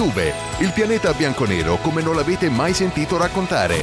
Juve, il pianeta bianconero come non l'avete mai sentito raccontare.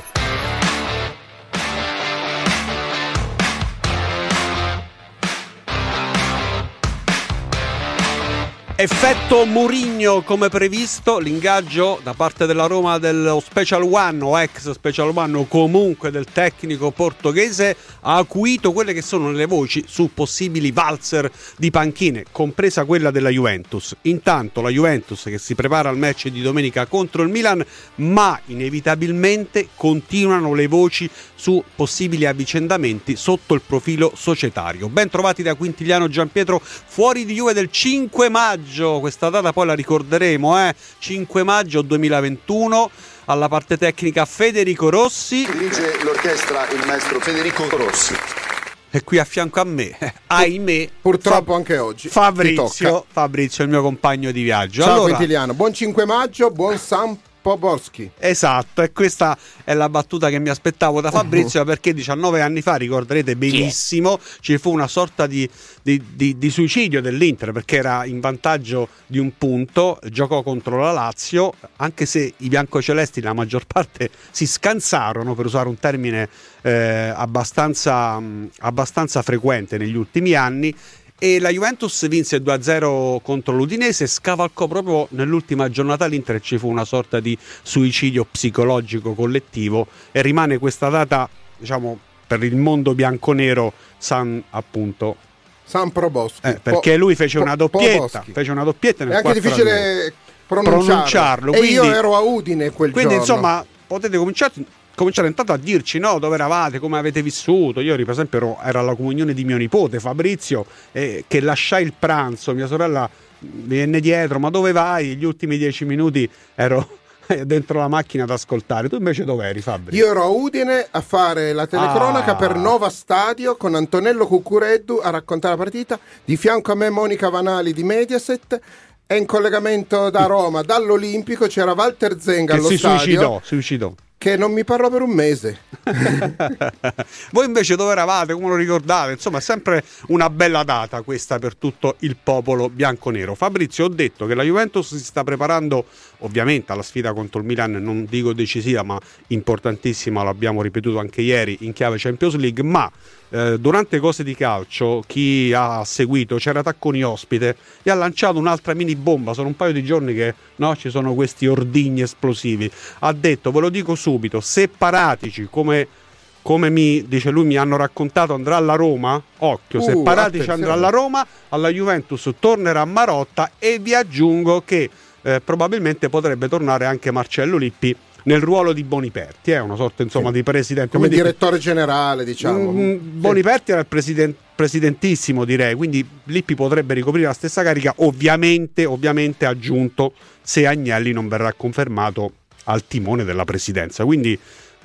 Effetto Mourinho come previsto, l'ingaggio da parte della Roma dello Special One o ex Special One o comunque del tecnico portoghese ha acuito quelle che sono le voci su possibili valzer di panchine, compresa quella della Juventus. Intanto la Juventus che si prepara al match di domenica contro il Milan, ma inevitabilmente continuano le voci su possibili avvicendamenti sotto il profilo societario. Ben trovati da Quintiliano Gianpietro, fuori di Juve del 5 maggio. Questa data poi la ricorderemo, 5 maggio 2021, alla parte tecnica Federico Rossi. Dirige l'orchestra il maestro Federico Rossi. E qui a fianco a me, ahimè, purtroppo anche oggi Fabrizio, il mio compagno di viaggio. Ciao allora, Quintiliano, buon 5 maggio, buon San Poborski. Esatto, e questa è la battuta che mi aspettavo da Fabrizio, perché 19 anni fa, ricorderete benissimo, ci fu una sorta di suicidio dell'Inter, perché era in vantaggio di un punto, giocò contro la Lazio, anche se i biancocelesti la maggior parte si scansarono, per usare un termine abbastanza frequente negli ultimi anni, e la Juventus vinse 2-0 contro l'Udinese, scavalcò proprio nell'ultima giornata l'Inter e ci fu una sorta di suicidio psicologico collettivo, e rimane questa data, diciamo, per il mondo bianconero San Proboschi, perché lui fece una doppietta, nel è anche difficile pronunciarlo. E quindi, io ero a Udine quel giorno. Quindi insomma potete cominciare intanto a dirci dove eravate, come avete vissuto. Io per esempio ero alla comunione di mio nipote Fabrizio, che lasciai il pranzo, mia sorella venne dietro, ma dove vai? Gli ultimi 10 minuti ero dentro la macchina ad ascoltare. Tu invece dove eri, Fabrizio? Io ero a Udine a fare la telecronaca per Nova Stadio con Antonello Cuccureddu a raccontare la partita, di fianco a me Monica Vanali di Mediaset, e in collegamento da Roma dall'Olimpico c'era Walter Zenga allo stadio, suicidò, che non mi parlò per un mese. Voi invece dove eravate? Come lo ricordate? Insomma, è sempre una bella data questa per tutto il popolo bianconero. Fabrizio, ho detto che la Juventus si sta preparando ovviamente alla sfida contro il Milan, non dico decisiva ma importantissima, l'abbiamo ripetuto anche ieri in chiave Champions League, ma durante Cose di Calcio chi ha seguito C'era Tacconi ospite e ha lanciato un'altra mini bomba. Sono un paio di giorni che ci sono questi ordigni esplosivi. Ha detto, ve lo dico subito, se Paratici come mi dice lui, mi hanno raccontato, andrà alla Roma, occhio, se Paratici andrà alla Roma, alla Juventus tornerà Marotta, e vi aggiungo che probabilmente potrebbe tornare anche Marcello Lippi nel ruolo di Boniperti, è una sorta insomma di presidente, come direttore generale, diciamo. Boniperti era il presidentissimo, direi, quindi Lippi potrebbe ricoprire la stessa carica, ovviamente aggiunto se Agnelli non verrà confermato al timone della presidenza. Quindi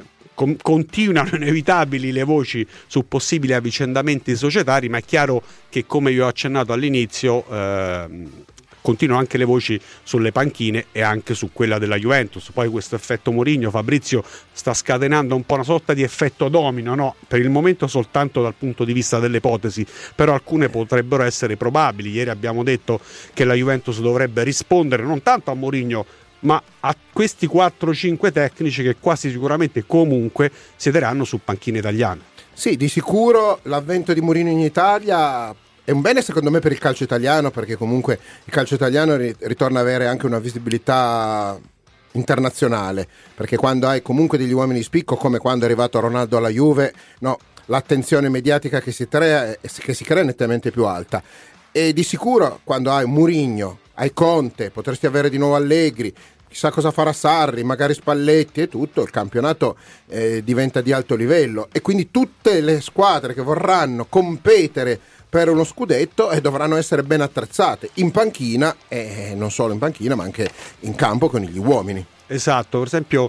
continuano inevitabili le voci su possibili avvicendamenti societari, ma è chiaro che, come vi ho accennato all'inizio, continuano anche le voci sulle panchine e anche su quella della Juventus. Poi questo effetto Mourinho, Fabrizio, sta scatenando un po' una sorta di effetto domino, per il momento soltanto dal punto di vista delle ipotesi, però alcune potrebbero essere probabili. Ieri abbiamo detto che la Juventus dovrebbe rispondere non tanto a Mourinho ma a questi 4-5 tecnici che quasi sicuramente comunque siederanno su panchine italiane. Sì, di sicuro l'avvento di Mourinho in Italia è un bene secondo me per il calcio italiano, perché comunque il calcio italiano ritorna ad avere anche una visibilità internazionale, perché quando hai comunque degli uomini di spicco, come quando è arrivato Ronaldo alla Juve, l'attenzione mediatica che si crea è nettamente più alta. E di sicuro quando hai Mourinho, hai Conte, potresti avere di nuovo Allegri, chissà cosa farà Sarri, magari Spalletti e tutto, il campionato diventa di alto livello, e quindi tutte le squadre che vorranno competere per uno scudetto dovranno essere ben attrezzate in panchina, e non solo in panchina ma anche in campo con gli uomini. Esatto, per esempio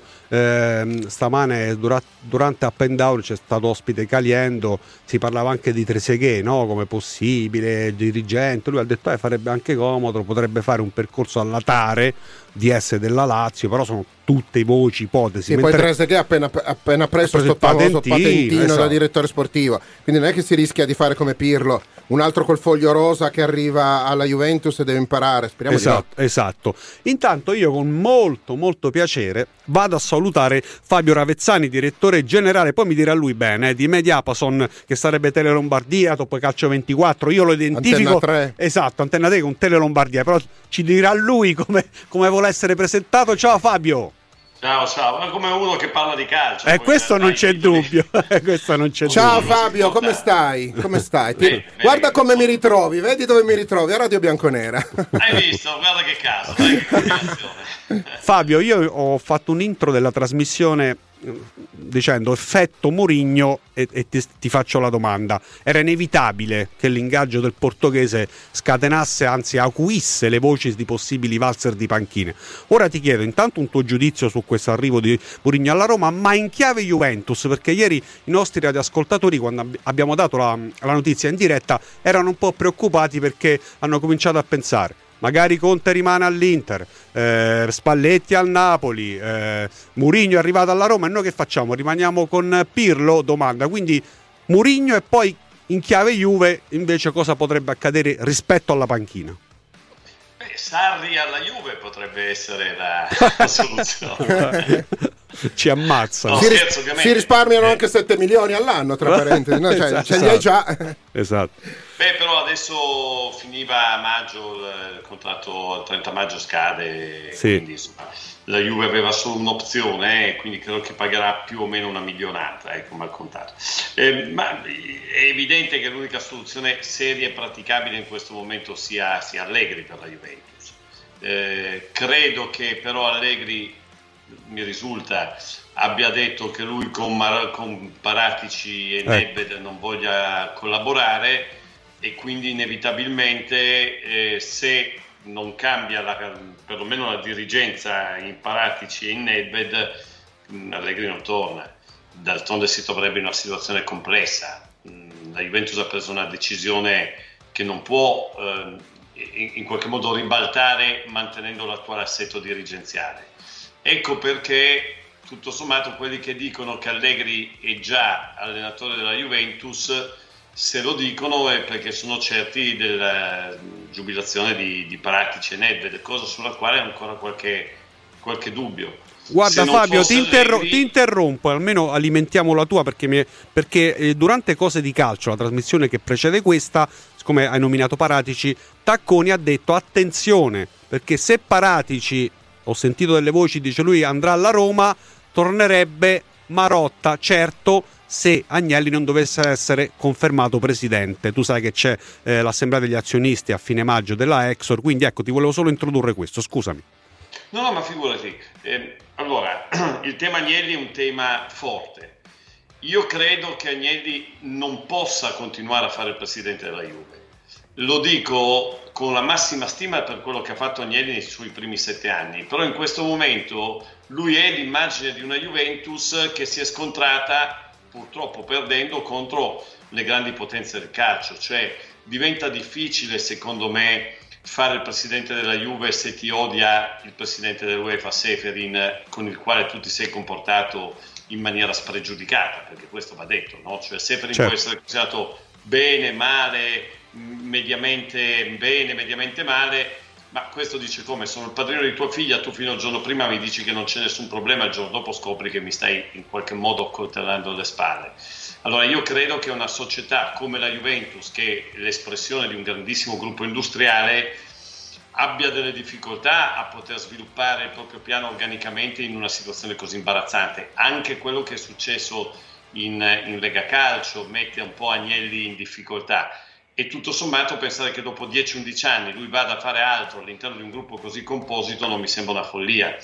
stamane durante Up and Down c'è stato ospite Caliendo, si parlava anche di Trezeguet, come possibile dirigente. Lui ha detto farebbe anche comodo, potrebbe fare un percorso alla Tare, di essere della Lazio, però sono tutte voci, ipotesi. Sì, poi Trezeguet ha appena preso questo famoso patentino esatto, da direttore sportivo, quindi non è che si rischia di fare come Pirlo, un altro col foglio rosa che arriva alla Juventus e deve imparare. Speriamo di no. Esatto. Intanto io con molto piacere vado a salutare Fabio Ravezzani, direttore generale, poi mi dirà lui bene, di Mediapason, che sarebbe Tele Lombardia, Top Calcio 24, io lo identifico. Antenna 3. Esatto, Antenna 3 con Tele Lombardia, però ci dirà lui come vuole essere presentato. Ciao Fabio. Ciao, come uno che parla di calcio. Questo non c'è dubbio. Questo non c'è Ciao dubbio. Fabio, come stai? Guarda come mi ritrovi, vedi dove mi ritrovi, a Radio Bianconera. Hai visto? Guarda che caso, dai, che combinazione. Fabio, io ho fatto un intro della trasmissione dicendo effetto Mourinho e ti faccio la domanda. Era inevitabile che l'ingaggio del portoghese scatenasse, anzi acuisse le voci di possibili valzer di panchine. Ora ti chiedo intanto un tuo giudizio su questo arrivo di Mourinho alla Roma, ma in chiave Juventus, perché ieri i nostri radioascoltatori, quando abbiamo dato la notizia in diretta, erano un po' preoccupati perché hanno cominciato a pensare: magari Conte rimane all'Inter, Spalletti al Napoli, Mourinho è arrivato alla Roma e noi che facciamo? Rimaniamo con Pirlo? Domanda. Quindi Mourinho, e poi in chiave Juve invece cosa potrebbe accadere rispetto alla panchina? Sarri alla Juve potrebbe essere la soluzione. Ci ammazzano. Si risparmiano anche 7 milioni all'anno, tra parentesi, no? Cioè, Esatto. ce li hai già. Esatto. Però adesso finiva a maggio, il contratto al 30 maggio scade, sì. Quindi insomma, la Juve aveva solo un'opzione, quindi credo che pagherà più o meno una milionata, come al contato. Ma è evidente che l'unica soluzione seria e praticabile in questo momento sia Allegri per la Juventus. Credo che però Allegri, mi risulta, abbia detto che lui con Paratici e Nedved non voglia collaborare, e quindi inevitabilmente se non cambia perlomeno la dirigenza in Paratici e in Nedved, Allegri non torna. D'altronde si troverebbe in una situazione complessa. La Juventus ha preso una decisione che non può in qualche modo ribaltare mantenendo l'attuale assetto dirigenziale. Ecco perché tutto sommato quelli che dicono che Allegri è già allenatore della Juventus, se lo dicono è perché sono certi della giubilazione di Paratici e Nedved, cosa sulla quale ha ancora qualche dubbio. Guarda Fabio, ti interrompo, almeno alimentiamo la tua, perché durante Cose di Calcio, la trasmissione che precede questa, siccome hai nominato Paratici, Tacconi ha detto attenzione, perché se Paratici, ho sentito delle voci, dice lui andrà alla Roma, tornerebbe Marotta, certo, se Agnelli non dovesse essere confermato presidente. Tu sai che c'è l'assemblea degli azionisti a fine maggio della Exor, quindi ecco, ti volevo solo introdurre questo, scusami. No, ma figurati. Allora, il tema Agnelli è un tema forte. Io credo che Agnelli non possa continuare a fare il presidente della Juve. Lo dico con la massima stima per quello che ha fatto Agnelli nei suoi primi 7 anni, però in questo momento lui è l'immagine di una Juventus che si è scontrata, purtroppo perdendo, contro le grandi potenze del calcio. Cioè diventa difficile, secondo me, fare il presidente della Juve se ti odia il presidente dell'UEFA Seferin, con il quale tu ti sei comportato in maniera spregiudicata, perché questo va detto, no? Cioè Seferin può essere considerato bene, male, mediamente bene, mediamente male, ma questo dice: come sono il padrino di tua figlia, tu fino al giorno prima mi dici che non c'è nessun problema, il giorno dopo scopri che mi stai in qualche modo accoltellando le spalle. Allora io credo che una società come la Juventus, che è l'espressione di un grandissimo gruppo industriale, abbia delle difficoltà a poter sviluppare il proprio piano organicamente in una situazione così imbarazzante. Anche quello che è successo in Lega Calcio mette un po' Agnelli in difficoltà. E tutto sommato pensare che dopo 10-11 anni lui vada a fare altro all'interno di un gruppo così composito non mi sembra una follia.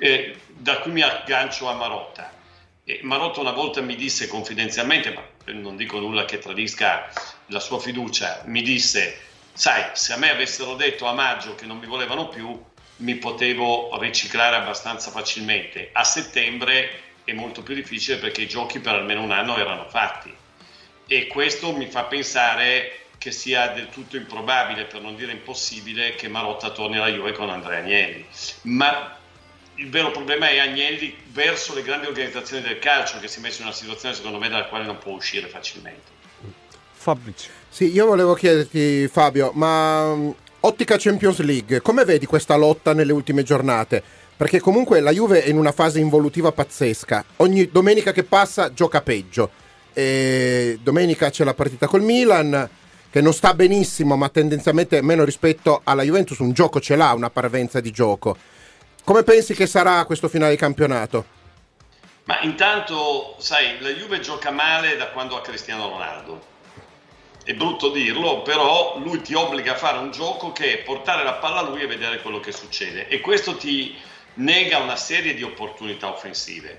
Da qui mi aggancio a Marotta. Marotta una volta mi disse confidenzialmente, ma non dico nulla che tradisca la sua fiducia, mi disse: sai, se a me avessero detto a maggio che non mi volevano più, mi potevo riciclare abbastanza facilmente. A settembre è molto più difficile perché i giochi per almeno un anno erano fatti. E questo mi fa pensare che sia del tutto improbabile, per non dire impossibile, che Marotta torni alla Juve con Andrea Agnelli. Ma il vero problema è Agnelli verso le grandi organizzazioni del calcio, che si è messo in una situazione secondo me dalla quale non può uscire facilmente. Fabrizio. Sì, io volevo chiederti, Fabio, ma ottica Champions League, come vedi questa lotta nelle ultime giornate? Perché comunque la Juve è in una fase involutiva pazzesca, ogni domenica che passa gioca peggio, e domenica c'è la partita col Milan che non sta benissimo, ma tendenzialmente meno rispetto alla Juventus un gioco ce l'ha, una parvenza di gioco. Come pensi che sarà questo finale di campionato? Ma intanto, sai, la Juve gioca male da quando ha Cristiano Ronaldo. È brutto dirlo, però lui ti obbliga a fare un gioco che è portare la palla a lui e vedere quello che succede. E questo ti nega una serie di opportunità offensive.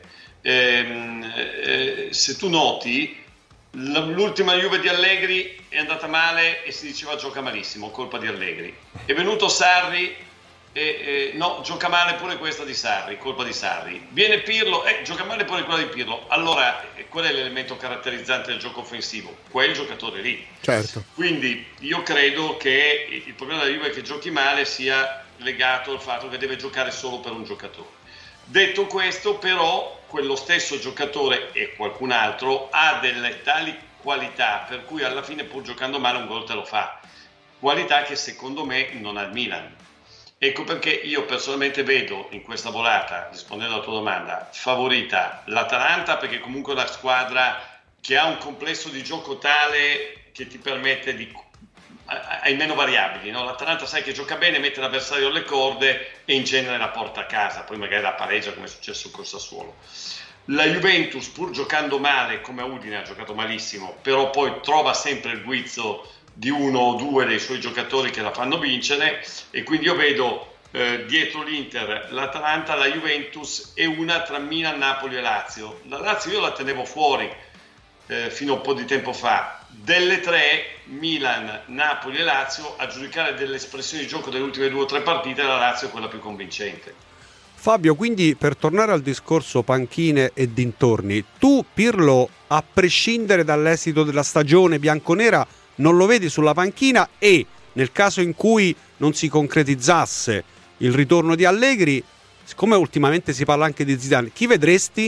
Se tu noti, l'ultima Juve di Allegri è andata male e si diceva gioca malissimo, colpa di Allegri. È venuto Sarri, no, gioca male pure questa di Sarri, colpa di Sarri. Viene Pirlo, gioca male pure quella di Pirlo. Allora, qual è l'elemento caratterizzante del gioco offensivo? Quel giocatore lì. Certo. Quindi io credo che il problema della Juve che giochi male sia legato al fatto che deve giocare solo per un giocatore. Detto questo, però, quello stesso giocatore e qualcun altro ha delle tali qualità per cui alla fine, pur giocando male, un gol te lo fa. Qualità che secondo me non ha il Milan. Ecco perché io personalmente vedo in questa volata, rispondendo alla tua domanda, favorita l'Atalanta, perché comunque è una squadra che ha un complesso di gioco tale che ti permette di... hai meno variabili, no? L'Atalanta sai che gioca bene, mette l'avversario alle corde e in genere la porta a casa, poi magari la pareggia come è successo col Sassuolo. La Juventus, pur giocando male come Udine, ha giocato malissimo, però poi trova sempre il guizzo di uno o due dei suoi giocatori che la fanno vincere, e quindi io vedo dietro l'Inter, l'Atalanta, la Juventus e una tra Milan, Napoli e Lazio. La Lazio io la tenevo fuori fino a un po' di tempo fa. Delle tre, Milan, Napoli e Lazio, a giudicare delle espressioni di gioco delle ultime 2 o 3 partite, la Lazio è quella più convincente. Fabio, quindi per tornare al discorso panchine e dintorni, tu Pirlo, a prescindere dall'esito della stagione bianconera, non lo vedi sulla panchina, e nel caso in cui non si concretizzasse il ritorno di Allegri, siccome ultimamente si parla anche di Zidane, chi vedresti?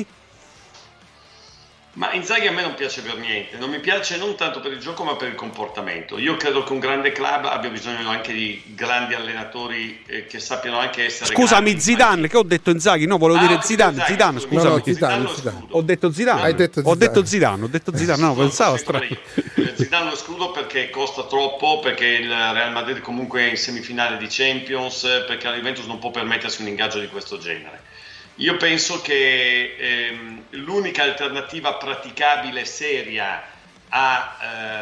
Ma Inzaghi a me non piace per niente, non mi piace non tanto per il gioco ma per il comportamento. Io credo che un grande club abbia bisogno anche di grandi allenatori che sappiano anche essere... Scusami, Zidane, che ho detto Inzaghi? No, volevo dire Zidane, scusami. No, Zidane. Ho detto Zidane. Hai detto Zidane. Ho detto Zidane, no, pensavo strano. Zidane lo escludo perché costa troppo, perché il Real Madrid comunque è in semifinale di Champions, perché la Juventus non può permettersi un ingaggio di questo genere. Io penso che l'unica alternativa praticabile, seria a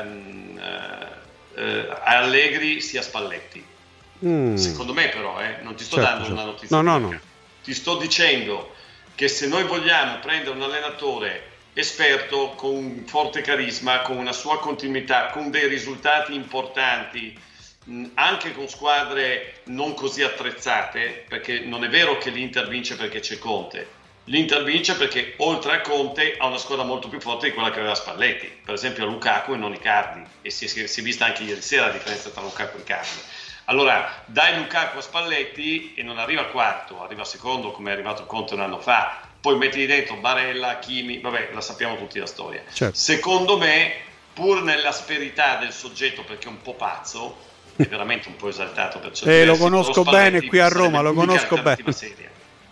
Allegri sia Spalletti. Secondo me però, non ti sto dando una notizia. No. Ti sto dicendo che se noi vogliamo prendere un allenatore esperto, con un forte carisma, con una sua continuità, con dei risultati importanti, anche con squadre non così attrezzate, perché non è vero che l'Inter vince perché c'è Conte. L'Inter vince perché oltre a Conte ha una squadra molto più forte di quella che aveva Spalletti, per esempio Lukaku e non Icardi, e si è vista anche ieri sera la differenza tra Lukaku e Icardi. Allora dai Lukaku a Spalletti e non arriva quarto, arriva secondo come è arrivato Conte un anno fa, poi metti dentro Barella, Kimi, vabbè, la sappiamo tutti la storia. Certo. Secondo me, pur nell'asperità del soggetto, perché è un po' pazzo, è veramente un po' esaltato per certi lo conosco bene qui a Roma, lo conosco bene. Seria.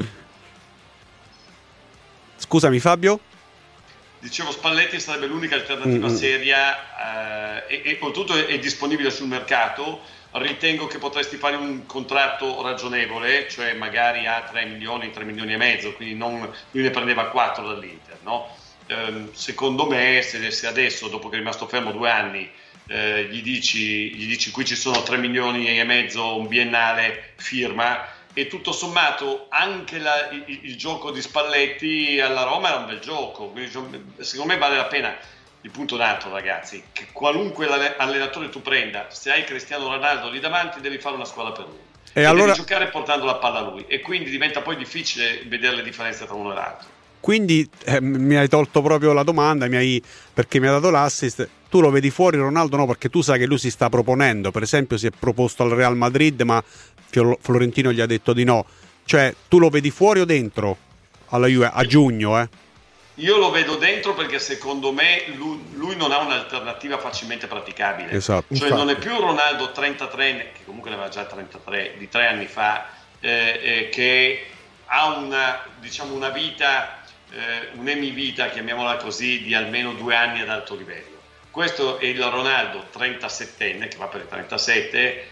Scusami Fabio? Dicevo, Spalletti sarebbe l'unica alternativa seria e oltretutto è disponibile sul mercato. Ritengo che potresti fare un contratto ragionevole, cioè magari a 3 milioni e mezzo, quindi lui ne prendeva 4 dall'Inter, no? Secondo me se adesso, dopo che è rimasto fermo 2 anni, gli dici qui ci sono 3 milioni e mezzo, un biennale, firma, e tutto sommato anche il gioco di Spalletti alla Roma era un bel gioco, quindi secondo me vale la pena. Il punto d'altro, ragazzi, che qualunque allenatore tu prenda, se hai Cristiano Ronaldo lì davanti devi fare una squadra per lui e allora devi giocare portando la palla a lui, e quindi diventa poi difficile vedere le differenze tra uno e l'altro. Quindi mi hai tolto proprio la domanda, perché mi hai dato l'assist. Tu lo vedi fuori Ronaldo? No, perché tu sai che lui si sta proponendo. Per esempio si è proposto al Real Madrid, ma Florentino gli ha detto di no. Cioè, tu lo vedi fuori o dentro alla Juve a giugno? Io lo vedo dentro perché secondo me lui non ha un'alternativa facilmente praticabile. Esatto. Cioè non è più Ronaldo 33enne, che comunque ne aveva già 33 di 3 anni fa, che ha una vita, un'emivita, chiamiamola così, di almeno 2 anni ad alto livello. Questo è il Ronaldo 37enne, che va per il 37,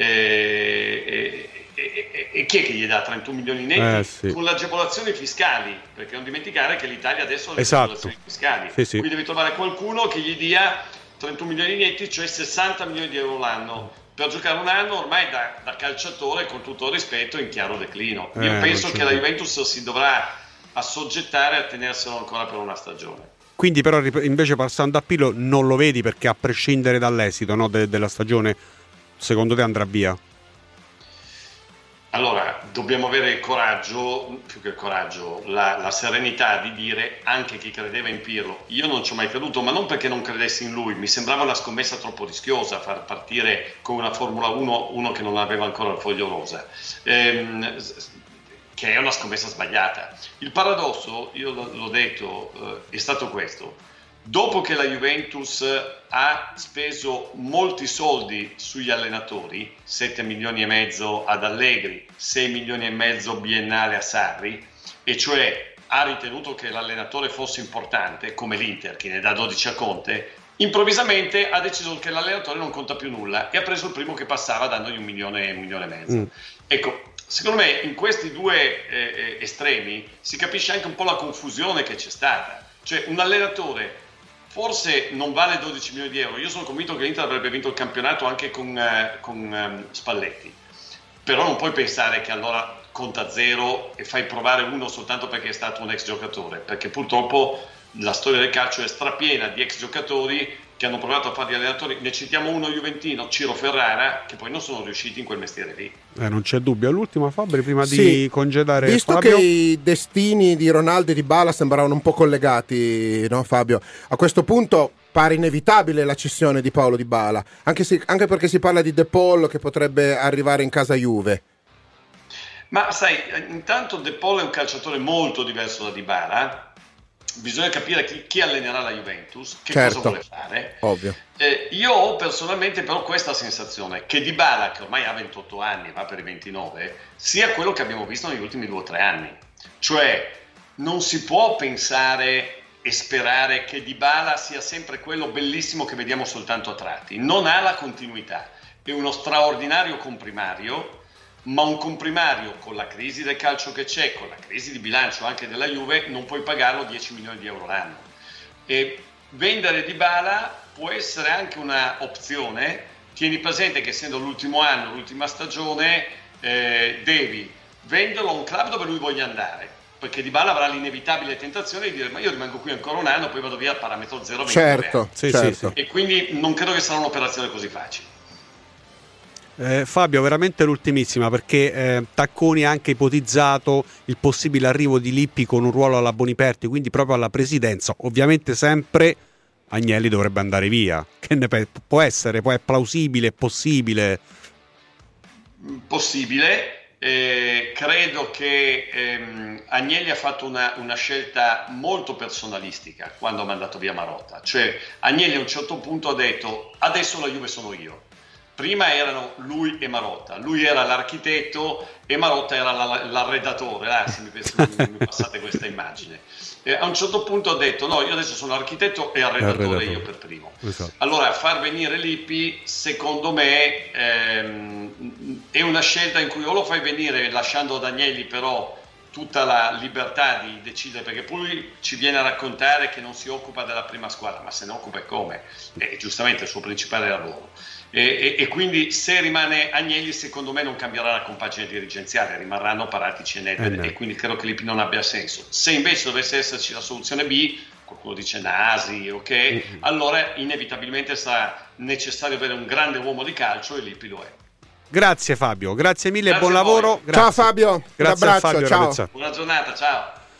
e chi è che gli dà 31 milioni netti? Sì. Con le agevolazioni fiscali, perché non dimenticare che l'Italia adesso ha le Esatto. agevolazioni fiscali, Sì. quindi devi trovare qualcuno che gli dia 31 milioni netti, cioè 60 milioni di euro l'anno, per giocare un anno ormai da calciatore, con tutto il rispetto, in chiaro declino. Io penso che la Juventus si dovrà assoggettare a tenerselo ancora per una stagione. Quindi però invece passando a Pirlo non lo vedi, perché a prescindere dall'esito, no, della stagione, secondo te andrà via? Allora, dobbiamo avere il coraggio, più che il coraggio, la serenità di dire, anche chi credeva in Pirlo, io non ci ho mai creduto, ma non perché non credessi in lui, mi sembrava una scommessa troppo rischiosa far partire con una Formula 1 uno che non aveva ancora il foglio rosa, che è una scommessa sbagliata. Il paradosso, io l'ho detto, è stato questo. Dopo che la Juventus ha speso molti soldi sugli allenatori, 7 milioni e mezzo ad Allegri, 6 milioni e mezzo biennale a Sarri, e cioè ha ritenuto che l'allenatore fosse importante, come l'Inter che ne dà 12 a Conte, improvvisamente ha deciso che l'allenatore non conta più nulla e ha preso il primo che passava dandogli 1 milione e mezzo. Ecco, secondo me in questi due estremi si capisce anche un po' la confusione che c'è stata. Cioè un allenatore forse non vale 12 milioni di euro. Io sono convinto che l'Inter avrebbe vinto il campionato anche con Spalletti, però non puoi pensare che allora conta zero e fai provare uno soltanto perché è stato un ex giocatore, perché purtroppo la storia del calcio è strapiena di ex giocatori che hanno provato a fare gli allenatori. Ne citiamo uno juventino, Ciro Ferrara, che poi non sono riusciti in quel mestiere lì. Non c'è dubbio. All'ultima, Fabri, prima di congedare visto Fabio, che i destini di Ronaldo e di Dybala sembravano un po' collegati, no Fabio? A questo punto pare inevitabile la cessione di Paulo Dybala, anche perché si parla di De Paul che potrebbe arrivare in casa Juve. Ma sai, intanto De Paul è un calciatore molto diverso da Dybala. Bisogna capire chi allenerà la Juventus, che cosa vuole fare. Ovvio. Io ho personalmente però questa sensazione che Dybala, che ormai ha 28 anni, va per i 29, sia quello che abbiamo visto negli ultimi 2 o 3 anni. Cioè non si può pensare e sperare che Dybala sia sempre quello bellissimo che vediamo soltanto a tratti. Non ha la continuità, è uno straordinario comprimario, ma un comprimario con la crisi del calcio che c'è, con la crisi di bilancio anche della Juve, non puoi pagarlo 10 milioni di euro l'anno. E vendere Dybala può essere anche una opzione. Tieni presente che essendo l'ultimo anno, l'ultima stagione, devi venderlo a un club dove lui voglia andare, perché Dybala avrà l'inevitabile tentazione di dire ma io rimango qui ancora un anno, poi vado via a parametro zero. Certo. Sì. E quindi non credo che sarà un'operazione così facile. Fabio, veramente l'ultimissima, perché Tacconi ha anche ipotizzato il possibile arrivo di Lippi con un ruolo alla Boniperti, quindi proprio alla presidenza. Ovviamente sempre Agnelli dovrebbe andare via. Che ne può essere? È plausibile? È possibile? Possibile. Credo che Agnelli ha fatto una scelta molto personalistica quando ha mandato via Marotta. Cioè Agnelli a un certo punto ha detto adesso la Juve sono io. Prima erano lui e Marotta, lui era l'architetto e Marotta era l'arredatore, se mi passate questa immagine. A un certo punto ha detto no, io adesso sono architetto e arredatore io per primo. Esatto. Allora far venire Lippi secondo me è una scelta in cui o lo fai venire lasciando ad Agnelli però tutta la libertà di decidere, perché poi lui ci viene a raccontare che non si occupa della prima squadra, ma se ne occupa e come? È giustamente il suo principale lavoro. E quindi se rimane Agnelli secondo me non cambierà la compagine dirigenziale, rimarranno Paratici e Nedved, e quindi credo che Lippi non abbia senso. Se invece dovesse esserci la soluzione B, qualcuno dice Nasi, ok, allora inevitabilmente sarà necessario avere un grande uomo di calcio e Lippi lo è. Grazie Fabio, grazie mille, Grazie buon lavoro. Ciao Fabio, grazie un abbraccio, a Fabio ciao. Ravezza. Buona giornata, ciao.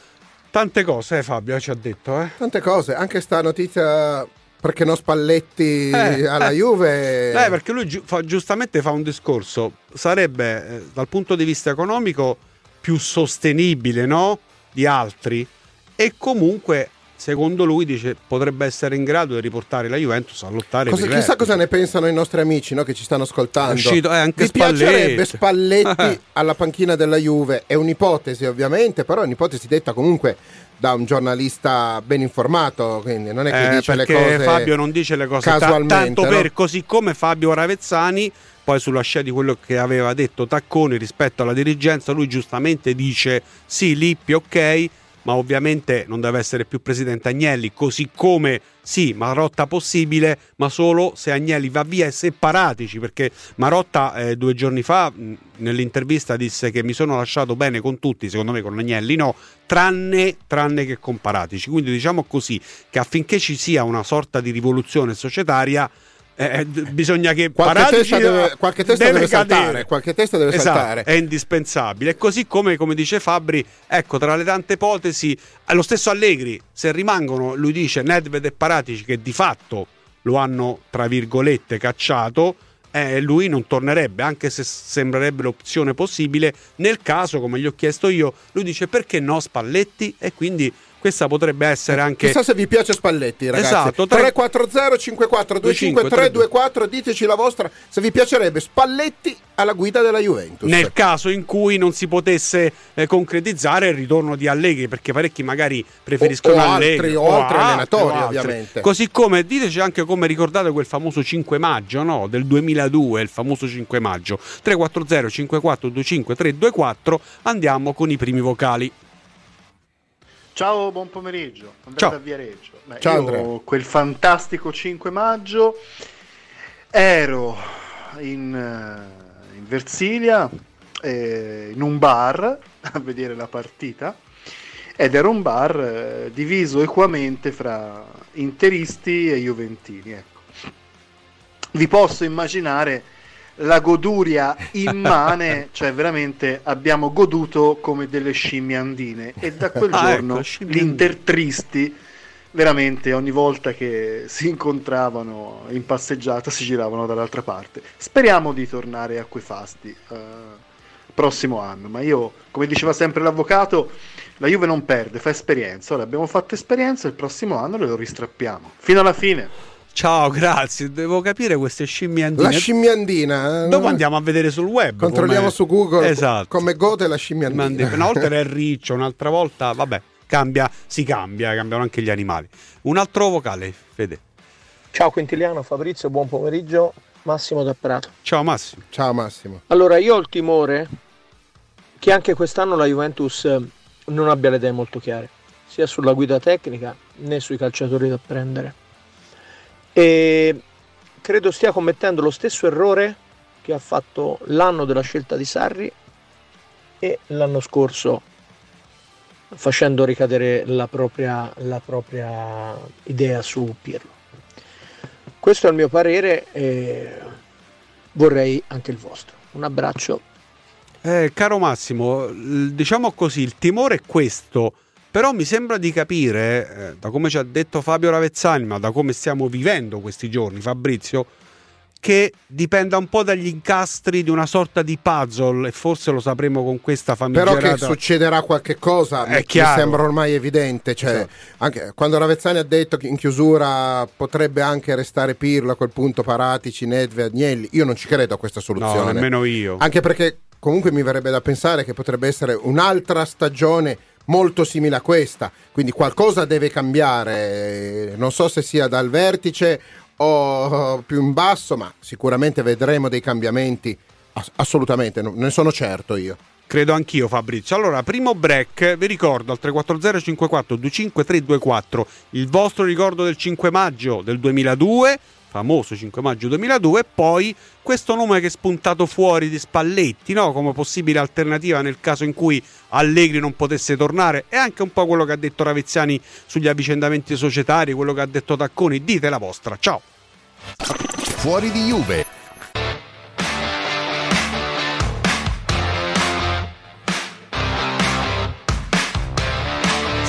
Tante cose, Fabio ci ha detto. Tante cose, anche sta notizia, perché no Spalletti alla Juve. Perché lui giustamente fa un discorso, sarebbe dal punto di vista economico più sostenibile, no? Di altri, e comunque secondo lui dice potrebbe essere in grado di riportare la Juventus a lottare per i Chissà vertici. cosa ne pensano i nostri amici, no, che ci stanno ascoltando. È uscito, anche Vi Spalletti. piacerebbe Spalletti alla panchina della Juve? È un'ipotesi ovviamente, però è un'ipotesi detta comunque da un giornalista ben informato, quindi non è che dice le cose Fabio non dice le cose casualmente, tanto per, no? così come Fabio Ravezzani poi sulla scia di quello che aveva detto Tacconi rispetto alla dirigenza, lui giustamente dice sì, Lippi ok, ma ovviamente non deve essere più presidente Agnelli, così come sì, Marotta possibile, ma solo se Agnelli va via e separatici, perché Marotta 2 giorni fa nell'intervista disse che mi sono lasciato bene con tutti, secondo me con Agnelli no, tranne che con Paratici, quindi diciamo così che affinché ci sia una sorta di rivoluzione societaria bisogna che qualche testa deve cadere. Qualche testa deve saltare. È indispensabile. Così come dice Fabri, ecco, tra le tante ipotesi, lo stesso Allegri, se rimangono, lui dice Nedved e Paratici, che di fatto lo hanno tra virgolette cacciato, lui non tornerebbe, anche se sembrerebbe l'opzione possibile. Nel caso, come gli ho chiesto io, lui dice perché no Spalletti, e quindi questa potrebbe essere anche... Chissà se vi piace Spalletti, ragazzi. Esatto, 340 54 25 324, diteci la vostra, se vi piacerebbe Spalletti alla guida della Juventus. Nel caso in cui non si potesse concretizzare il ritorno di Allegri, perché parecchi magari preferiscono Allegri o altri allenatori, ovviamente. Così come diteci anche come ricordate quel famoso 5 maggio, no? Del 2002, il famoso 5 maggio. 340 54 25 324, andiamo con i primi vocali. Ciao, buon pomeriggio. Andrea Ciao. da Viareggio. Ciao, io Andrea. quel fantastico 5 maggio ero in Versilia, in un bar a vedere la partita, ed era un bar diviso equamente fra interisti e juventini. Ecco. Vi posso immaginare la goduria immane, cioè veramente abbiamo goduto come delle scimmie andine, e da quel giorno ecco, gli intertristi veramente ogni volta che si incontravano in passeggiata si giravano dall'altra parte. Speriamo di tornare a quei fasti prossimo anno, ma io, come diceva sempre l'avvocato, la Juve non perde, fa esperienza. Ora abbiamo fatto esperienza, il prossimo anno lo ristrappiamo fino alla fine. Ciao, grazie. Devo capire queste scimmie andine. La scimmiandina. Dopo andiamo a vedere sul web. Controlliamo su Google, esatto, come gode la scimmiandina. Una volta era il riccio, un'altra volta, vabbè, cambiano anche gli animali. Un altro vocale, Fede. Ciao Quintiliano, Fabrizio, buon pomeriggio. Massimo da Prato. Ciao Massimo. Ciao Massimo. Allora, io ho il timore che anche quest'anno la Juventus non abbia le idee molto chiare, sia sulla guida tecnica né sui calciatori da prendere. E credo stia commettendo lo stesso errore che ha fatto l'anno della scelta di Sarri e l'anno scorso, facendo ricadere la propria idea su Pirlo. Questo è il mio parere e vorrei anche il vostro. Un abbraccio. Caro Massimo, diciamo così, il timore è questo, però mi sembra di capire, da come ci ha detto Fabio Ravezzani, ma da come stiamo vivendo questi giorni, Fabrizio, che dipenda un po' dagli incastri di una sorta di puzzle, e forse lo sapremo con questa famigerata... Però che succederà qualche cosa mi sembra ormai evidente, cioè, esatto. Anche quando Ravezzani ha detto che in chiusura potrebbe anche restare Pirlo, a quel punto Paratici, Nedved, Agnelli, io non ci credo a questa soluzione. No, nemmeno io. Anche perché comunque mi verrebbe da pensare che potrebbe essere un'altra stagione molto simile a questa, quindi qualcosa deve cambiare, non so se sia dal vertice o più in basso, ma sicuramente vedremo dei cambiamenti, assolutamente, ne sono certo io. Credo anch'io, Fabrizio. Allora, primo break, vi ricordo al 340 54 25 324 il vostro ricordo del 5 maggio del 2002, famoso 5 maggio 2002, poi questo nome che è spuntato fuori di Spalletti, no? Come possibile alternativa nel caso in cui Allegri non potesse tornare, e anche un po' quello che ha detto Ravezzani sugli avvicendamenti societari, quello che ha detto Tacconi. Dite la vostra, ciao. Fuori di Juve.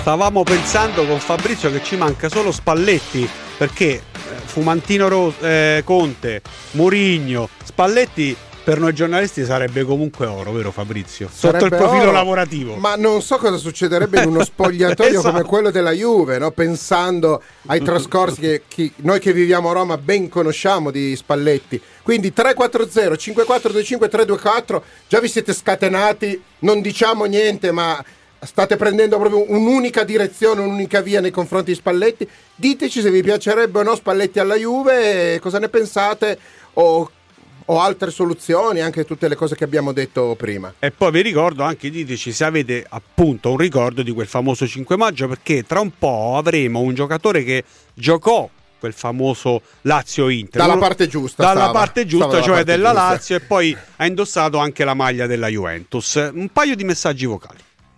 stavamo pensando con Fabrizio che ci manca solo Spalletti, perché Fumantino Conte, Mourinho, Spalletti per noi giornalisti sarebbe comunque oro, vero Fabrizio? Sotto il profilo lavorativo. Ma non so cosa succederebbe in uno spogliatoio esatto. come quello della Juve, no? Pensando ai trascorsi che noi che viviamo a Roma ben conosciamo di Spalletti. Quindi 3-4-0, 5-4-2-5, 3-2-4, già vi siete scatenati, non diciamo niente, ma state prendendo proprio un'unica direzione, un'unica via nei confronti di Spalletti. Diteci se vi piacerebbe o no Spalletti alla Juve, cosa ne pensate, o altre soluzioni, anche tutte le cose che abbiamo detto prima. E poi vi ricordo anche, diteci se avete appunto un ricordo di quel famoso 5 maggio, perché tra un po' avremo un giocatore che giocò quel famoso Lazio-Inter dalla parte giusta, cioè della Lazio, e poi ha indossato anche la maglia della Juventus. Un paio di messaggi vocali.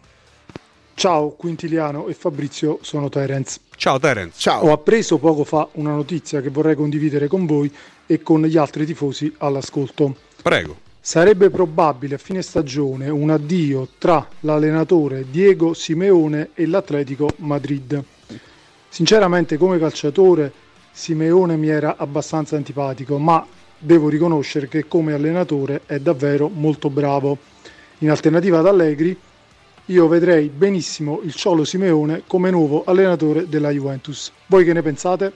Ciao Quintiliano e Fabrizio, sono Terence. Ciao Terence. Ciao. Ho appreso poco fa una notizia che vorrei condividere con voi e con gli altri tifosi all'ascolto. Prego. Sarebbe probabile a fine stagione un addio tra l'allenatore Diego Simeone e l'Atletico Madrid. Sinceramente, come calciatore Simeone mi era abbastanza antipatico, ma devo riconoscere che come allenatore è davvero molto bravo. In alternativa ad Allegri, io vedrei benissimo il Cholo Simeone come nuovo allenatore della Juventus. Voi che ne pensate?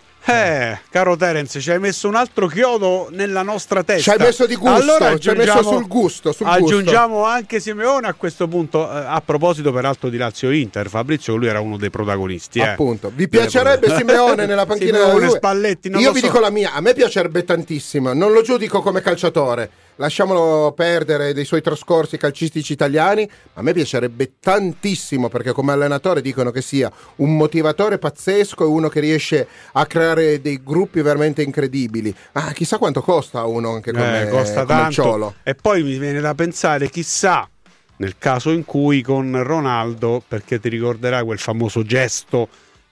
Caro Terence, ci hai messo un altro chiodo nella nostra testa. Ci hai messo di gusto, allora ci hai messo sul gusto. Aggiungiamo anche Simeone a questo punto, a proposito peraltro di Lazio-Inter. Fabrizio, lui era uno dei protagonisti. Appunto, vi piacerebbe Simeone nella panchina della Juve? Spalletti, io vi dico la mia, a me piacerebbe tantissimo, non lo giudico come calciatore, lasciamolo perdere dei suoi trascorsi calcistici italiani, ma a me piacerebbe tantissimo, perché come allenatore dicono che sia un motivatore pazzesco e uno che riesce a creare dei gruppi veramente incredibili. Chissà quanto costa uno anche come il Cholo. E poi mi viene da pensare, chissà, nel caso in cui con Ronaldo, perché ti ricorderai quel famoso gesto,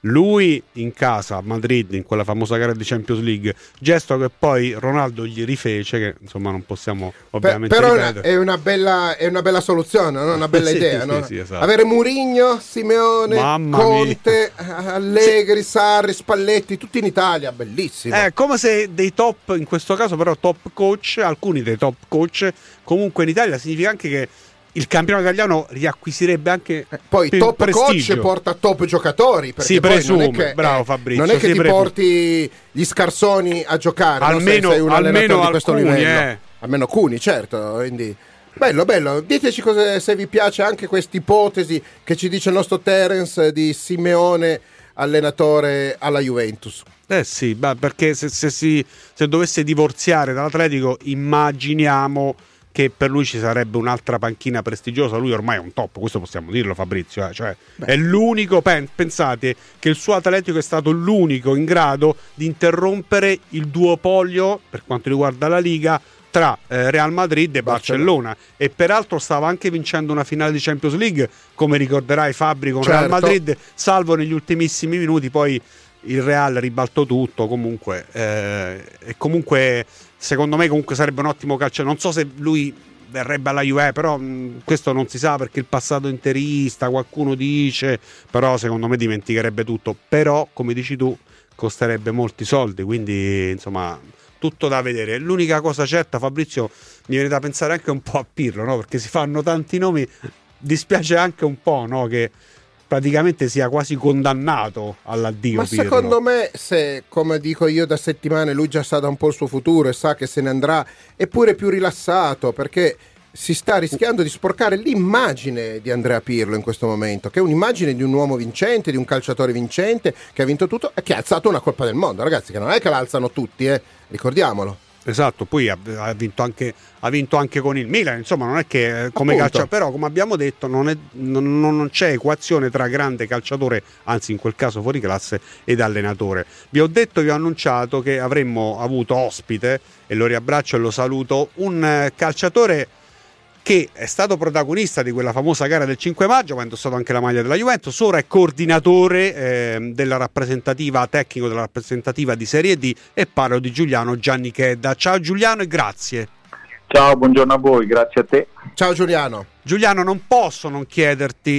lui in casa a Madrid in quella famosa gara di Champions League, gesto che poi Ronaldo gli rifece, che insomma non possiamo ovviamente però ripetere. è una bella soluzione, no? Una bella idea, no? Sì, esatto. Avere Mourinho, Simeone, Conte, Allegri, Sarri, Spalletti, tutti in Italia, bellissimo. È come se dei top, in questo caso però top coach, alcuni dei top coach comunque in Italia, significa anche che il campionato italiano riacquisirebbe anche poi top prestigio. Coach porta top giocatori, perché si poi presume, non è che, bravo Fabrizio, non è che ti porti gli scarsoni a giocare, almeno, no? Sei un allenatore di questo alcuni, livello, almeno alcuni, certo, quindi bello, diteci se vi piace anche questa ipotesi che ci dice il nostro Terence di Simeone allenatore alla Juventus. Sì, perché se dovesse divorziare dall'Atletico, immaginiamo che per lui ci sarebbe un'altra panchina prestigiosa. Lui ormai è un top, questo possiamo dirlo Fabrizio, cioè è l'unico, pensate che il suo Atletico è stato l'unico in grado di interrompere il duopolio per quanto riguarda la Liga tra Real Madrid e Barcellona, e peraltro stava anche vincendo una finale di Champions League, come ricorderai Fabri, con Real Madrid, salvo negli ultimissimi minuti poi il Real ribaltò tutto. Comunque e comunque secondo me comunque sarebbe un ottimo calciatore. Non so se lui verrebbe alla Juve, però questo non si sa, perché il passato interista, qualcuno dice, però secondo me dimenticherebbe tutto. Però come dici tu costerebbe molti soldi, quindi insomma tutto da vedere. L'unica cosa certa, Fabrizio, mi viene da pensare anche un po' a Pirlo, no? Perché si fanno tanti nomi, dispiace anche un po', no? Che praticamente sia quasi condannato all'addio. Ma Pirlo. secondo me, se come dico io da settimane lui già sa da un po' il suo futuro e sa che se ne andrà, è pure più rilassato, perché si sta rischiando di sporcare l'immagine di Andrea Pirlo in questo momento, che è un'immagine di un uomo vincente, di un calciatore vincente che ha vinto tutto e che ha alzato una Coppa del Mondo, ragazzi, che non è che l'alzano tutti, ricordiamolo. Esatto, poi ha vinto anche con il Milan, insomma non è che come calcia, però come abbiamo detto non c'è equazione tra grande calciatore, anzi in quel caso fuori classe, ed allenatore. Vi ho annunciato che avremmo avuto ospite, e lo riabbraccio e lo saluto, un calciatore che è stato protagonista di quella famosa gara del 5 maggio, ma ha indossato anche la maglia della Juventus, ora è coordinatore della rappresentativa, tecnico della rappresentativa di Serie D, e parlo di Giuliano Gianni Chedda. Ciao Giuliano e grazie. Ciao, buongiorno a voi, grazie a te. Ciao Giuliano. Giuliano, non posso non chiederti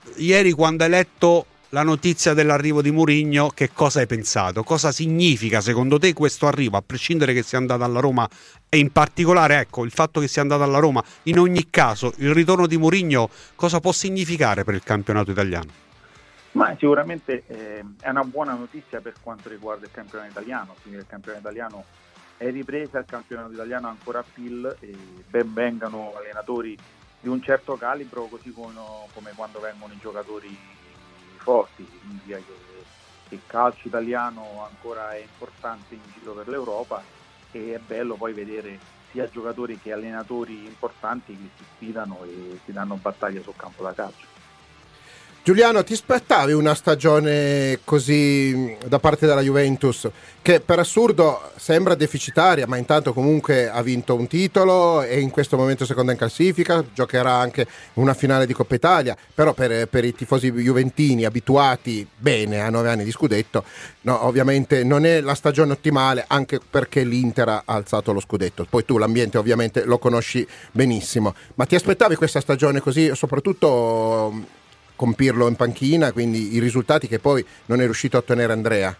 ieri quando hai letto la notizia dell'arrivo di Mourinho, che cosa hai pensato? Cosa significa secondo te questo arrivo, a prescindere che sia andato alla Roma, e in particolare, ecco, il fatto che sia andato alla Roma, in ogni caso il ritorno di Mourinho cosa può significare per il campionato italiano? Ma sicuramente è una buona notizia per quanto riguarda il campionato italiano, quindi il campionato italiano è ripresa, il campionato italiano ha ancora appeal e ben vengano allenatori di un certo calibro, così come quando vengono i giocatori forti, significa che il calcio italiano ancora è importante in giro per l'Europa e è bello poi vedere sia giocatori che allenatori importanti che si sfidano e si danno battaglia sul campo da calcio. Giuliano, ti aspettavi una stagione così da parte della Juventus, che per assurdo sembra deficitaria, ma intanto comunque ha vinto un titolo e in questo momento seconda in classifica, giocherà anche una finale di Coppa Italia, però per i tifosi juventini abituati bene a 9 anni di scudetto, no, ovviamente non è la stagione ottimale, anche perché l'Inter ha alzato lo scudetto. Poi tu l'ambiente ovviamente lo conosci benissimo, ma ti aspettavi questa stagione così, soprattutto con Pirlo in panchina, quindi i risultati che poi non è riuscito a ottenere Andrea?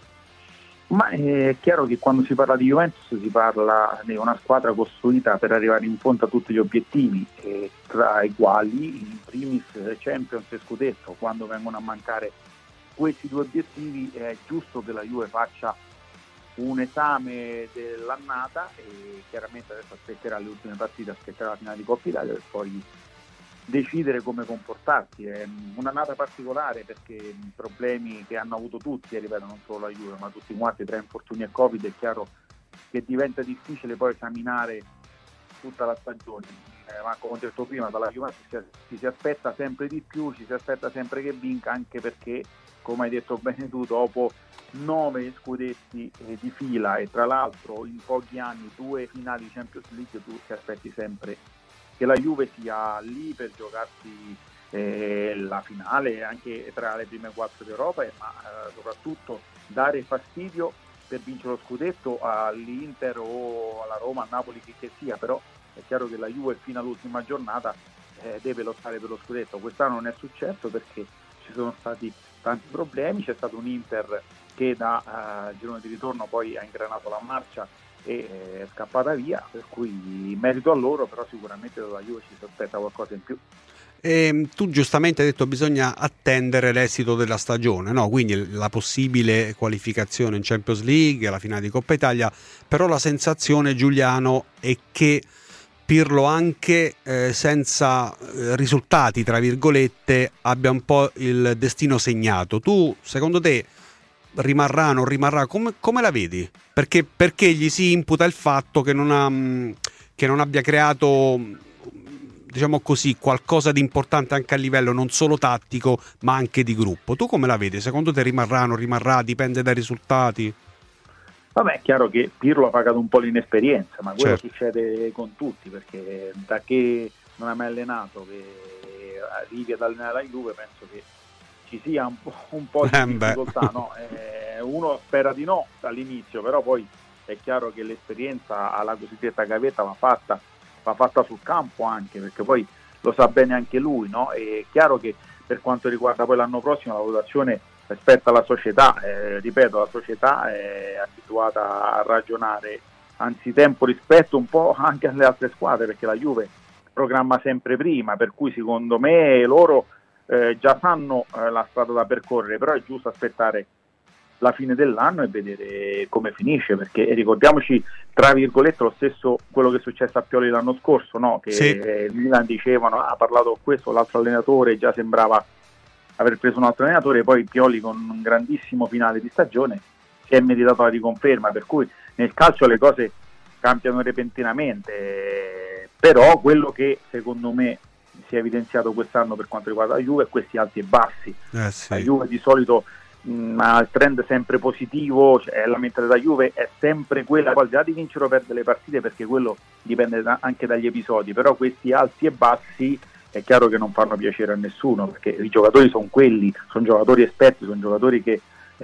Ma è chiaro che quando si parla di Juventus si parla di una squadra costruita per arrivare in fondo a tutti gli obiettivi, tra i quali in primis Champions e Scudetto. Quando vengono a mancare questi due obiettivi è giusto che la Juve faccia un esame dell'annata e chiaramente adesso aspetterà le ultime partite, aspetterà la finale di Coppa Italia per poi decidere come comportarsi. È un'annata particolare perché i problemi che hanno avuto tutti, ripeto, non solo la Juve ma tutti quanti, tra infortuni e Covid, è chiaro che diventa difficile poi esaminare tutta la stagione, ma come ho detto prima dalla Juve ci si aspetta sempre di più, ci si aspetta sempre che vinca, anche perché, come hai detto bene tu, dopo 9 scudetti di fila e tra l'altro in pochi anni 2 finali di Champions League, tu ti aspetti sempre che la Juve sia lì per giocarsi la finale anche tra le prime 4 d'Europa, ma soprattutto dare fastidio per vincere lo scudetto all'Inter o alla Roma, a Napoli, che sia. Però è chiaro che la Juve fino all'ultima giornata deve lottare per lo scudetto. Quest'anno non è successo perché ci sono stati tanti problemi, c'è stato un Inter che da girone di ritorno poi ha ingranato la marcia e è scappata via, per cui merito a loro, però sicuramente dalla Juve ci si aspetta qualcosa in più. Tu giustamente hai detto bisogna attendere l'esito della stagione, no? Quindi la possibile qualificazione in Champions League, la finale di Coppa Italia, però la sensazione, Giuliano, è che Pirlo anche senza risultati tra virgolette abbia un po' il destino segnato. Tu, secondo te, rimarrà, non rimarrà? Come la vedi? Perché gli si imputa il fatto che non abbia creato, diciamo così, qualcosa di importante anche a livello non solo tattico ma anche di gruppo. Tu come la vedi? Secondo te rimarrà, non rimarrà? Dipende dai risultati? Vabbè, è chiaro che Pirlo ha pagato un po' l'inesperienza, ma quello certo succede con tutti, perché da che non ha mai allenato, che arrivi ad allenare la Juve, penso che ci sia un po' di difficoltà, no? Uno spera di no all'inizio, però poi è chiaro che l'esperienza alla cosiddetta gavetta va fatta sul campo anche, perché poi lo sa bene anche lui, no? È chiaro che per quanto riguarda poi l'anno prossimo la valutazione rispetto alla società, ripeto, la società è abituata a ragionare anzitempo rispetto un po' anche alle altre squadre, perché la Juve programma sempre prima, per cui secondo me loro già sanno la strada da percorrere, però è giusto aspettare la fine dell'anno e vedere come finisce, perché ricordiamoci tra virgolette lo stesso quello che è successo a Pioli l'anno scorso, no? Che sì. Milan dicevano ha parlato con questo, l'altro allenatore, già sembrava aver preso un altro allenatore, poi Pioli con un grandissimo finale di stagione si è meritato la riconferma, per cui nel calcio le cose cambiano repentinamente, però quello che secondo me si è evidenziato quest'anno per quanto riguarda la Juve è questi alti e bassi. Sì. La Juve di solito ha il trend sempre positivo, cioè la mentalità Juve è sempre quella, poi al di là di vincere o perdere le partite, perché quello dipende anche dagli episodi, però questi alti e bassi è chiaro che non fanno piacere a nessuno, perché i giocatori sono quelli, sono giocatori esperti, sono giocatori che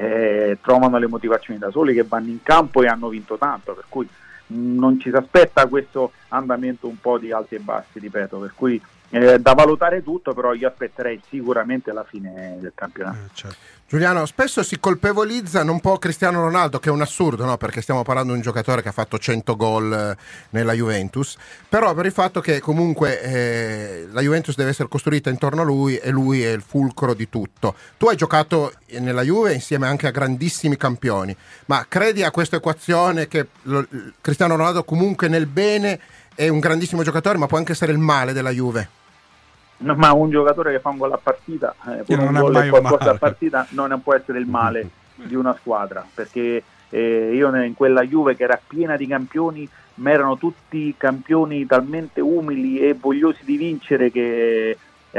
trovano le motivazioni da soli, che vanno in campo e hanno vinto tanto, per cui non ci si aspetta questo andamento un po' di alti e bassi, ripeto, per cui da valutare tutto, però io aspetterei sicuramente la fine del campionato. Certo. Giuliano, spesso si colpevolizza un po' Cristiano Ronaldo, che è un assurdo, no? Perché stiamo parlando di un giocatore che ha fatto 100 gol nella Juventus, però per il fatto che comunque la Juventus deve essere costruita intorno a lui e lui è il fulcro di tutto. Tu hai giocato nella Juve insieme anche a grandissimi campioni, ma credi a questa equazione che Cristiano Ronaldo comunque nel bene è un grandissimo giocatore, ma può anche essere il male della Juve? No, ma un giocatore che fa un gol a partita, un gol e qualcosa a partita non può essere il male di una squadra, perché io in quella Juve che era piena di campioni, ma erano tutti campioni talmente umili e vogliosi di vincere che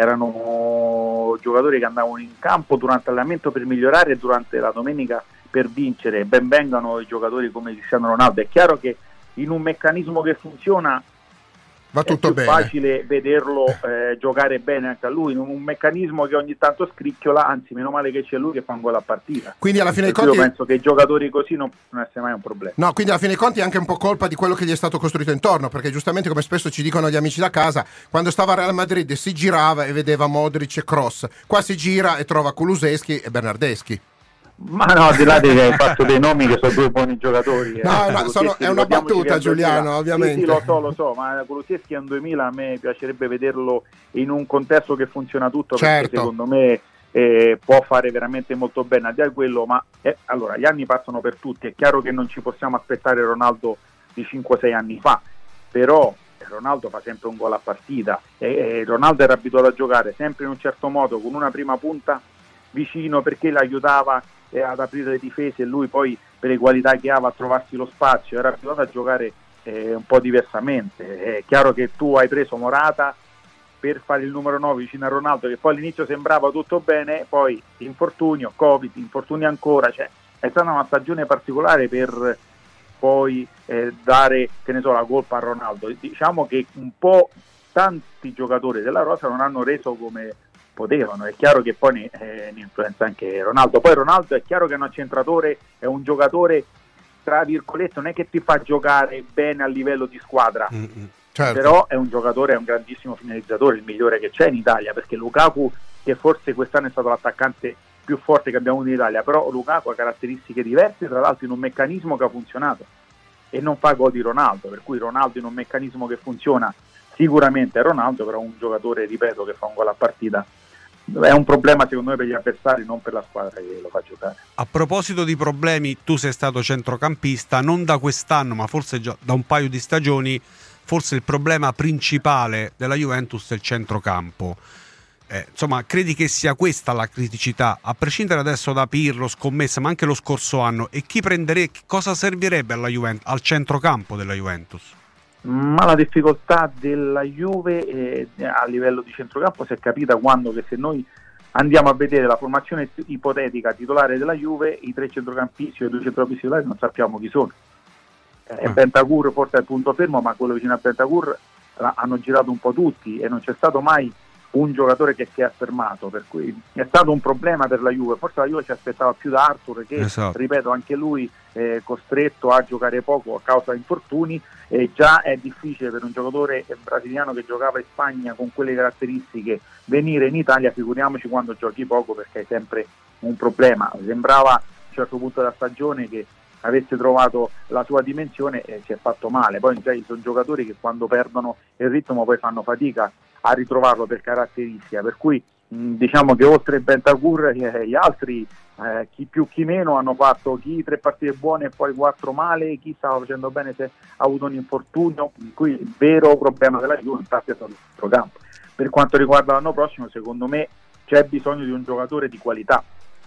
erano giocatori che andavano in campo durante l'allenamento per migliorare e durante la domenica per vincere. Ben vengano i giocatori come Cristiano Ronaldo. È chiaro che in un meccanismo che funziona va tutto bene. È facile vederlo giocare bene anche a lui, in un meccanismo che ogni tanto scricchiola, anzi meno male che c'è lui che fa un gol a partita. Quindi alla fine dei conti io penso che i giocatori così non sia mai un problema. No, quindi alla fine dei conti è anche un po' colpa di quello che gli è stato costruito intorno, perché giustamente, come spesso ci dicono gli amici da casa, quando stava a Real Madrid si girava e vedeva Modric e Kroos, qua si gira e trova Kulusevski e Bernardeschi. Ma no, di là del fatto dei nomi che sono due buoni giocatori. È una battuta, Giuliano, ovviamente. Sì, lo so, ma Kulusevski è un 2000, a me piacerebbe vederlo in un contesto che funziona tutto, certo. Perché secondo me può fare veramente molto bene, al di là di quello, ma allora gli anni passano per tutti, è chiaro che non ci possiamo aspettare Ronaldo di 5-6 anni fa, però Ronaldo fa sempre un gol a partita, Ronaldo era abituato a giocare sempre in un certo modo, con una prima punta vicino perché l'aiutava ad aprire le difese, e lui poi per le qualità che aveva a trovarsi lo spazio era abituato a giocare un po' diversamente. È chiaro che tu hai preso Morata per fare il numero 9 vicino a Ronaldo, che poi all'inizio sembrava tutto bene, poi infortunio, Covid, infortuni ancora, cioè è stata una stagione particolare per poi dare, che ne so, la colpa a Ronaldo. Diciamo che un po' tanti giocatori della rosa non hanno reso come potevano. È chiaro che poi ne influenza anche Ronaldo. Poi Ronaldo è chiaro che è un accentratore, è un giocatore tra virgolette, non è che ti fa giocare bene a livello di squadra, certo. Però è un giocatore, è un grandissimo finalizzatore, il migliore che c'è in Italia, perché Lukaku, che forse quest'anno è stato l'attaccante più forte che abbiamo avuto in Italia, però Lukaku ha caratteristiche diverse, tra l'altro in un meccanismo che ha funzionato e non fa gol di Ronaldo, per cui Ronaldo in un meccanismo che funziona sicuramente è Ronaldo, però un giocatore, ripeto, che fa un gol a partita è un problema secondo me per gli avversari, non per la squadra che lo fa giocare. A proposito di problemi, tu sei stato centrocampista non da quest'anno ma forse già da un paio di stagioni. Forse il problema principale della Juventus è il centrocampo. Insomma, credi che sia questa la criticità, a prescindere adesso da Pirlo, Scommessa, ma anche lo scorso anno? E cosa servirebbe alla Juventus, al centrocampo della Juventus? Ma la difficoltà della Juve a livello di centrocampo si è capita quando, che se noi andiamo a vedere la formazione ipotetica titolare della Juve, i tre centrocampisti o i due centrocampisti titolari non sappiamo chi sono. Bentancur forse è il punto fermo, ma quello vicino a Bentancur hanno girato un po' tutti e non c'è stato mai un giocatore che si è affermato, per cui è stato un problema per la Juve. Forse la Juve ci aspettava più da Arthur, che esatto. Ripeto, anche lui è costretto a giocare poco a causa di infortuni, e già è difficile per un giocatore brasiliano che giocava in Spagna con quelle caratteristiche venire in Italia, figuriamoci quando giochi poco, perché è sempre un problema. Sembrava a un certo punto della stagione che avesse trovato la sua dimensione e si è fatto male. Poi sono giocatori che quando perdono il ritmo poi fanno fatica a ritrovarlo per caratteristica, per cui diciamo che oltre Bentancur gli altri chi più chi meno hanno fatto chi 3 partite buone e poi 4 male, chi stava facendo bene se ha avuto un infortunio, qui il vero problema della Juve infatti è stato il centrocampo. Per quanto riguarda l'anno prossimo, secondo me c'è bisogno di un giocatore di qualità,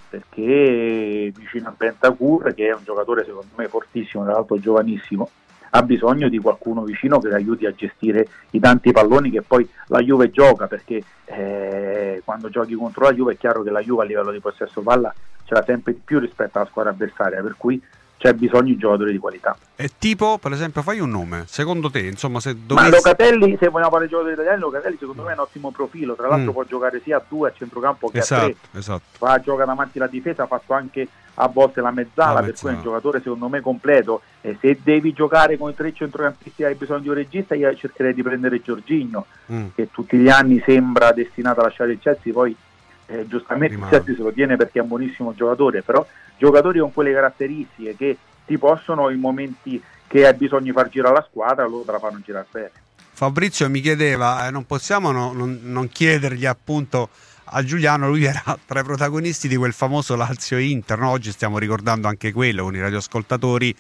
perché vicino a Bentancur, che è un giocatore secondo me fortissimo, tra l'altro giovanissimo, ha bisogno di qualcuno vicino che le aiuti a gestire i tanti palloni che poi la Juve gioca, perché quando giochi contro la Juve è chiaro che la Juve a livello di possesso palla ce l'ha sempre di più rispetto alla squadra avversaria, per cui c'è bisogno di giocatori di qualità. E tipo, per esempio, fai un nome, secondo te, insomma, se dovessi... Ma Locatelli, se vogliamo fare di giocatori italiani, Locatelli secondo me è un ottimo profilo, tra l'altro può giocare sia a 2 a centrocampo che a 3, esatto. gioca davanti alla difesa, ha fatto anche a volte la mezzala, per cui è un giocatore secondo me completo, e se devi giocare con i 3 centrocampisti e hai bisogno di un regista, io cercherei di prendere Jorginho, che tutti gli anni sembra destinato a lasciare il Chelsea, poi giustamente il Chelsea se lo tiene perché è un buonissimo giocatore, però giocatori con quelle caratteristiche che ti possono, in momenti che hai bisogno di far girare la squadra, loro te la fanno girare bene. Fabrizio mi chiedeva, non possiamo non chiedergli appunto a Giuliano, lui era tra i protagonisti di quel famoso Lazio-Inter, no? Oggi stiamo ricordando anche quello con i radioascoltatori,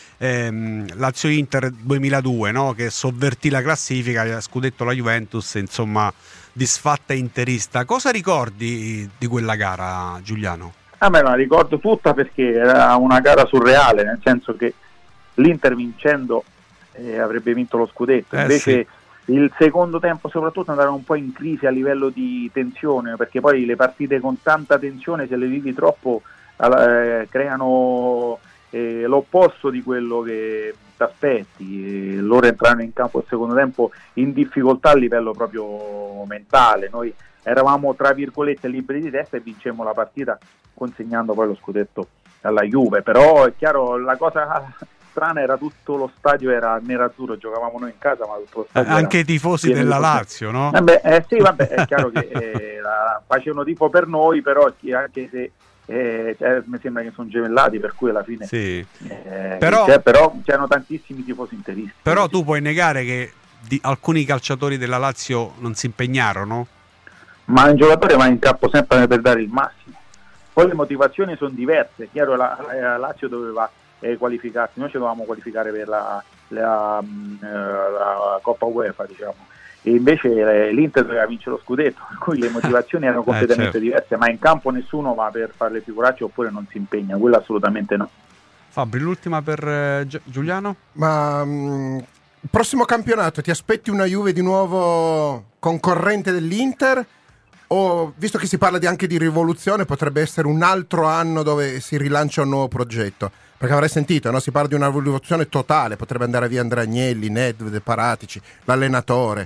Lazio-Inter 2002, no? Che sovvertì la classifica, scudetto la Juventus, insomma disfatta interista. Cosa ricordi di quella gara, Giuliano? A me la ricordo tutta perché era una gara surreale, nel senso che l'Inter vincendo avrebbe vinto lo scudetto, invece il secondo tempo soprattutto andarono un po' in crisi a livello di tensione, perché poi le partite con tanta tensione, se le vivi troppo, creano l'opposto di quello che ti aspetti. Loro entrarono in campo il secondo tempo in difficoltà a livello proprio mentale, noi eravamo tra virgolette liberi di testa e vincemmo la partita consegnando poi lo scudetto alla Juve, però è chiaro, la cosa strana era tutto lo stadio era nerazzurro, giocavamo noi in casa, ma tutto lo stadio anche i tifosi della Lazio, no? Sì, vabbè, è chiaro che facevano tifo per noi, però anche se mi sembra che sono gemellati, per cui alla fine però c'erano tantissimi tifosi interisti. Però tu puoi negare che alcuni calciatori della Lazio non si impegnarono? Ma un giocatore va in campo sempre per dare il massimo, poi le motivazioni sono diverse. Chiaro, la Lazio doveva qualificarsi, noi ci dovevamo qualificare per la Coppa UEFA, diciamo, e invece l'Inter doveva vincere lo scudetto, per cui le motivazioni erano completamente diverse, ma in campo nessuno va per fare le figuracce oppure non si impegna, quello assolutamente no. Fabri, l'ultima per Giuliano? Ma il prossimo campionato ti aspetti una Juve di nuovo concorrente dell'Inter? O, visto che si parla anche di rivoluzione, potrebbe essere un altro anno dove si rilancia un nuovo progetto? Perché avrai sentito, no? Si parla di una rivoluzione totale, potrebbe andare via Andrea Agnelli, Nedved, Paratici, l'allenatore.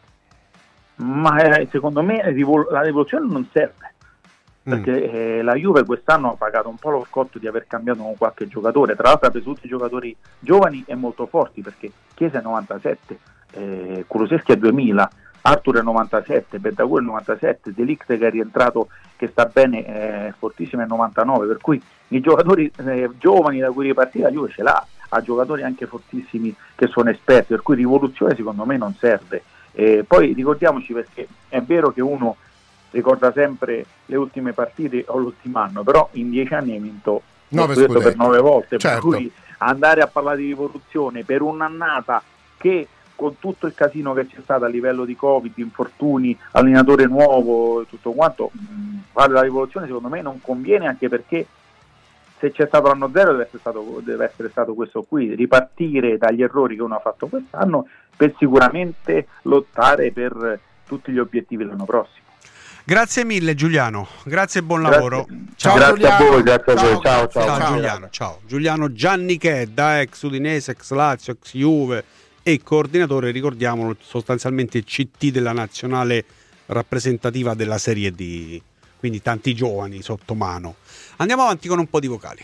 Ma secondo me la rivoluzione non serve, perché la Juve quest'anno ha pagato un po' lo scotto di aver cambiato con qualche giocatore, tra l'altro ha preso tutti i giocatori giovani e molto forti, perché Chiesa è 97, Kulusevski è 2000, Arthur è 97, Bentancur è 97, De Ligt che è rientrato, che sta bene, è fortissimo, è 99, per cui i giocatori giovani da cui ripartire la Juve ce l'ha, ha giocatori anche fortissimi che sono esperti, per cui rivoluzione secondo me non serve. Poi ricordiamoci, perché è vero che uno ricorda sempre le ultime partite o l'ultimo anno, però in 10 anni hai vinto 9 scudetti per 9 volte, certo. Per cui andare a parlare di rivoluzione per un'annata che, con tutto il casino che c'è stato a livello di Covid, infortuni, allenatore nuovo e tutto quanto, fare la rivoluzione secondo me non conviene, anche perché se c'è stato l'anno zero deve essere stato questo qui, ripartire dagli errori che uno ha fatto quest'anno per sicuramente lottare per tutti gli obiettivi l'anno prossimo. Grazie mille Giuliano, grazie e buon lavoro. Ciao, grazie Giuliano. a voi, grazie a voi. Ciao. Giuliano, ciao. Giuliano Giannichedda, ex Udinese, ex Lazio, ex Juve e coordinatore, ricordiamolo, sostanzialmente CT della nazionale rappresentativa della Serie D, quindi tanti giovani sotto mano. Andiamo avanti con un po' di vocali.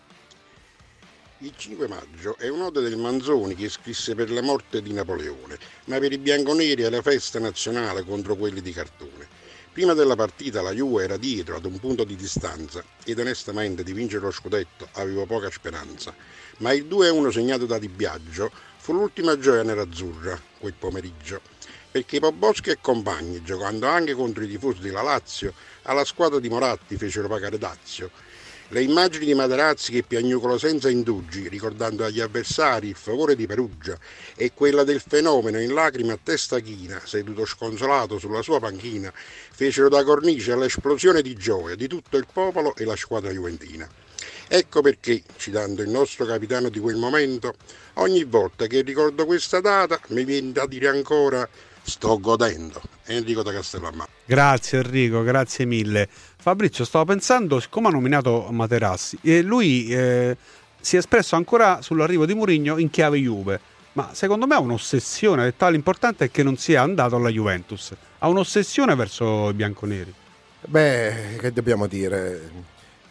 Il 5 maggio è un'ode del Manzoni che scrisse per la morte di Napoleone, ma per i bianconeri è la festa nazionale contro quelli di cartone. Prima della partita la Juve era dietro ad un punto di distanza ed onestamente di vincere lo scudetto avevo poca speranza, ma il 2-1 segnato da Di Biagio fu l'ultima gioia nerazzurra quel pomeriggio, perché Poboschi e compagni, giocando anche contro i tifosi della Lazio, alla squadra di Moratti fecero pagare dazio. Le immagini di Materazzi che piagnucolò senza indugi, ricordando agli avversari il favore di Perugia, e quella del fenomeno in lacrime a testa china, seduto sconsolato sulla sua panchina, fecero da cornice all'esplosione di gioia di tutto il popolo e la squadra juventina. Ecco perché, citando il nostro capitano di quel momento, ogni volta che ricordo questa data mi viene da dire ancora: sto godendo. Enrico da Castellammare. Grazie Enrico, grazie mille. Fabrizio, stavo pensando, siccome ha nominato Materazzi, lui si è espresso ancora sull'arrivo di Mourinho in chiave Juve, ma secondo me ha un'ossessione, e tale importante è che non sia andato alla Juventus, ha un'ossessione verso i bianconeri. Beh, che dobbiamo dire?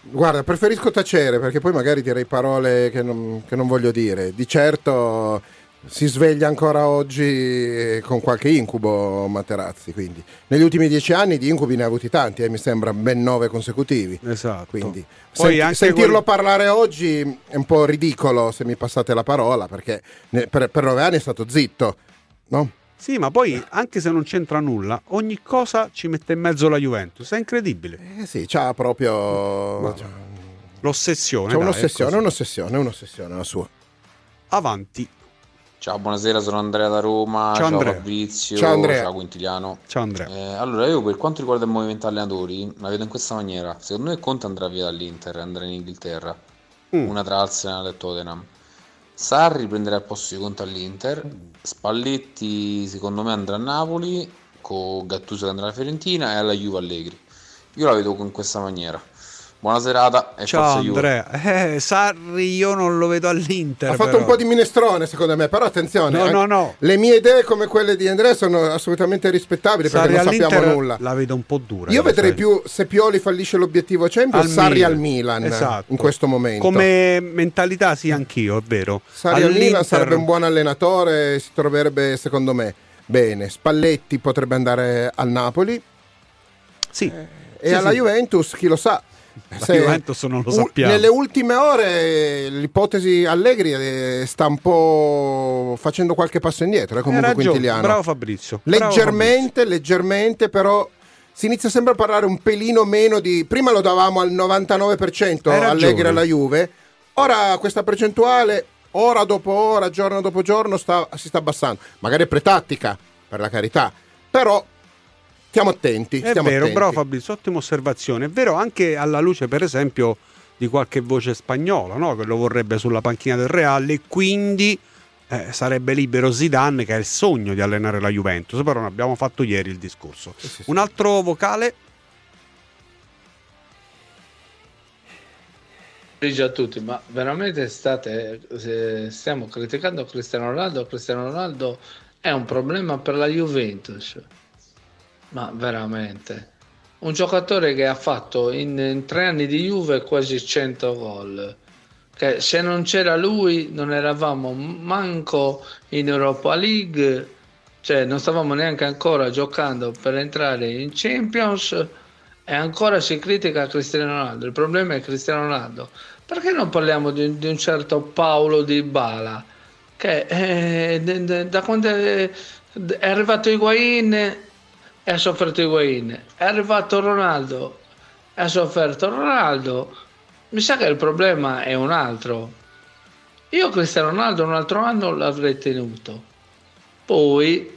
Guarda, preferisco tacere perché poi magari direi parole che non voglio dire. Di certo si sveglia ancora oggi con qualche incubo Materazzi, quindi negli ultimi 10 anni di incubi ne ha avuti tanti, mi sembra ben 9 consecutivi. Esatto. Quindi Poi anche sentirlo parlare oggi è un po' ridicolo, se mi passate la parola, perché per 9 anni è stato zitto, no? Sì, ma poi anche se non c'entra nulla, ogni cosa ci mette in mezzo la Juventus, è incredibile. Sì, c'ha proprio l'ossessione. C'è un'ossessione la sua. Avanti. Ciao, buonasera, sono Andrea da Roma. Ciao, Andrea. Fabrizio. Ciao, Andrea. Ciao Quintiliano. Ciao Andrea. Allora, io per quanto riguarda il movimento allenatori, la vedo in questa maniera. Secondo me Conte andrà via dall'Inter, andrà in Inghilterra. Una tra Arsenal e Tottenham. Sarri prenderà il posto di Conte all'Inter. Spalletti secondo me andrà a Napoli, con Gattuso che andrà alla Fiorentina e alla Juve Allegri. Io la vedo in questa maniera. Buona serata e ciao forza Juve. Andrea. Sarri io non lo vedo all'Inter. Ha fatto un po' di minestrone secondo me, però attenzione. No. Le mie idee come quelle di Andrea sono assolutamente rispettabili, Sarri perché non sappiamo nulla. La vedo un po' dura. Io vedrei più, se Pioli fallisce l'obiettivo Champions, Sarri al Milan, esatto. In questo momento. Come mentalità sì, anch'io, è vero. Sarri al Milan sarebbe un buon allenatore, si troverebbe secondo me bene. Spalletti potrebbe andare al Napoli. Sì. E alla Juventus, chi lo sa. La Juventus non lo sappiamo. Nelle ultime ore l'ipotesi Allegri sta un po' facendo qualche passo indietro, comunque Quintiliano. Bravo Fabrizio. Leggermente, però si inizia sempre a parlare un pelino meno di... Prima lo davamo al 99% Allegri alla Juve, ora questa percentuale, ora dopo ora, giorno dopo giorno, si sta abbassando. Magari è pretattica, per la carità, però... Stiamo attenti. È vero, bravo Fabrizio, ottima osservazione. È vero anche alla luce, per esempio, di qualche voce spagnola, no? Che lo vorrebbe sulla panchina del Real e quindi sarebbe libero Zidane, che è il sogno di allenare la Juventus, però ne abbiamo fatto ieri il discorso. Sì. Un altro vocale. A tutti, ma veramente stiamo criticando Cristiano Ronaldo? Cristiano Ronaldo è un problema per la Juventus. Ma veramente, un giocatore che ha fatto in 3 anni di Juve quasi 100 gol, che se non c'era lui non eravamo manco in Europa League, cioè non stavamo neanche ancora giocando per entrare in Champions e ancora si critica Cristiano Ronaldo. Il problema è Cristiano Ronaldo. Perché non parliamo di un certo Paulo Dybala che da quando è arrivato Higuain e ha sofferto Higuain, è arrivato Ronaldo e ha sofferto Ronaldo. Mi sa che il problema è un altro. Io Cristiano Ronaldo un altro anno l'avrei tenuto, poi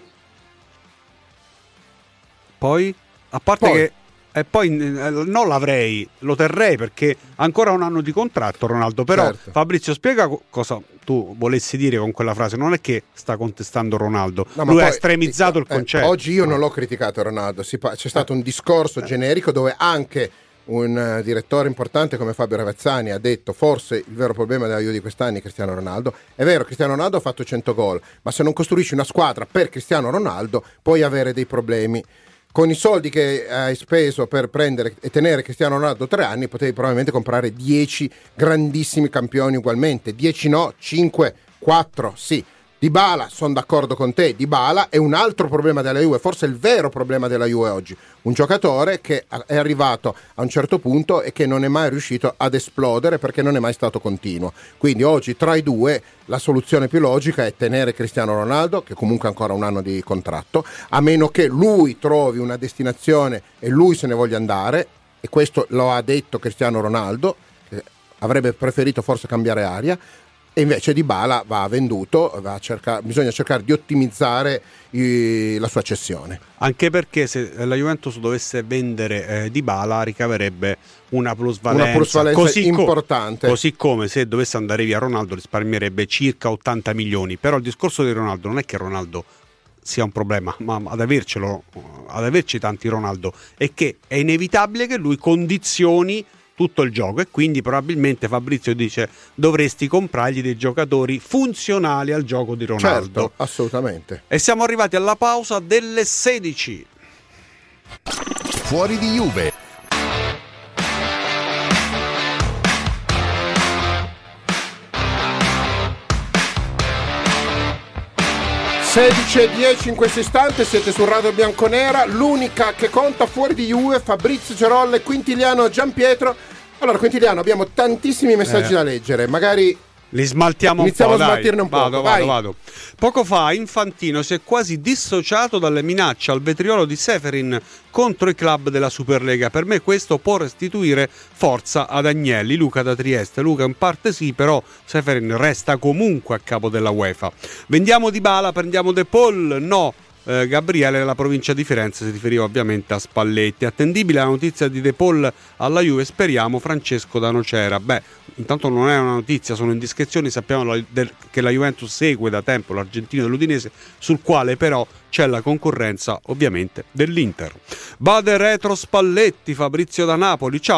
a parte che poi non l'avrei, lo terrei perché ancora un anno di contratto Ronaldo, però certo. Fabrizio spiega cosa tu volessi dire con quella frase. Non è che sta contestando Ronaldo, no, lui ha estremizzato il concetto. Oggi io non l'ho criticato Ronaldo, c'è stato un discorso generico dove anche un direttore importante come Fabio Ravezzani ha detto forse il vero problema della Juve di quest'anno è Cristiano Ronaldo. È vero, Cristiano Ronaldo ha fatto 100 gol, ma se non costruisci una squadra per Cristiano Ronaldo puoi avere dei problemi. Con i soldi che hai speso per prendere e tenere Cristiano Ronaldo 3 anni potevi probabilmente comprare 10 grandissimi campioni ugualmente. 10 no, 5, 4 sì. Dybala, sono d'accordo con te, Dybala è un altro problema della Juve, forse il vero problema della Juve oggi. Un giocatore che è arrivato a un certo punto e che non è mai riuscito ad esplodere perché non è mai stato continuo. Quindi oggi tra i due la soluzione più logica è tenere Cristiano Ronaldo, che comunque ha ancora un anno di contratto, a meno che lui trovi una destinazione e lui se ne voglia andare, e questo lo ha detto Cristiano Ronaldo, che avrebbe preferito forse cambiare aria. E invece Dybala va venduto, bisogna cercare di ottimizzare la sua cessione. Anche perché se la Juventus dovesse vendere Dybala ricaverebbe una plusvalenza così importante. Così come se dovesse andare via Ronaldo risparmierebbe circa 80 milioni. Però il discorso di Ronaldo non è che Ronaldo sia un problema, ma ad averci tanti Ronaldo è che è inevitabile che lui condizioni tutto il gioco e quindi probabilmente Fabrizio dice dovresti comprargli dei giocatori funzionali al gioco di Ronaldo. Certo, assolutamente. E siamo arrivati alla pausa delle 16. Fuori di Juve. 16:10 in questo istante, siete su Radio Bianconera, l'unica che conta fuori di Juve, Fabrizio Cerolle, Quintiliano, Gianpietro. Allora Quintiliano, abbiamo tantissimi messaggi da leggere, magari li smaltiamo un iniziamo po', a smaltirne un po'. Vado. Poco fa Infantino si è quasi dissociato dalle minacce al vetriolo di Seferin contro i club della Superlega. Per me questo può restituire forza ad Agnelli. Luca da Trieste. Luca in parte sì, però Seferin resta comunque a capo della UEFA. Vendiamo Dybala, prendiamo De Paul? No. Gabriele della provincia di Firenze si riferiva ovviamente a Spalletti. Attendibile la notizia di De Paul alla Juve, speriamo. Francesco da Nocera. Intanto non è una notizia, sono indiscrezioni. Sappiamo che la Juventus segue da tempo l'argentino dell'Udinese, sul quale però c'è la concorrenza ovviamente dell'Inter. Vade retro Spalletti. Fabrizio da Napoli. Ciao,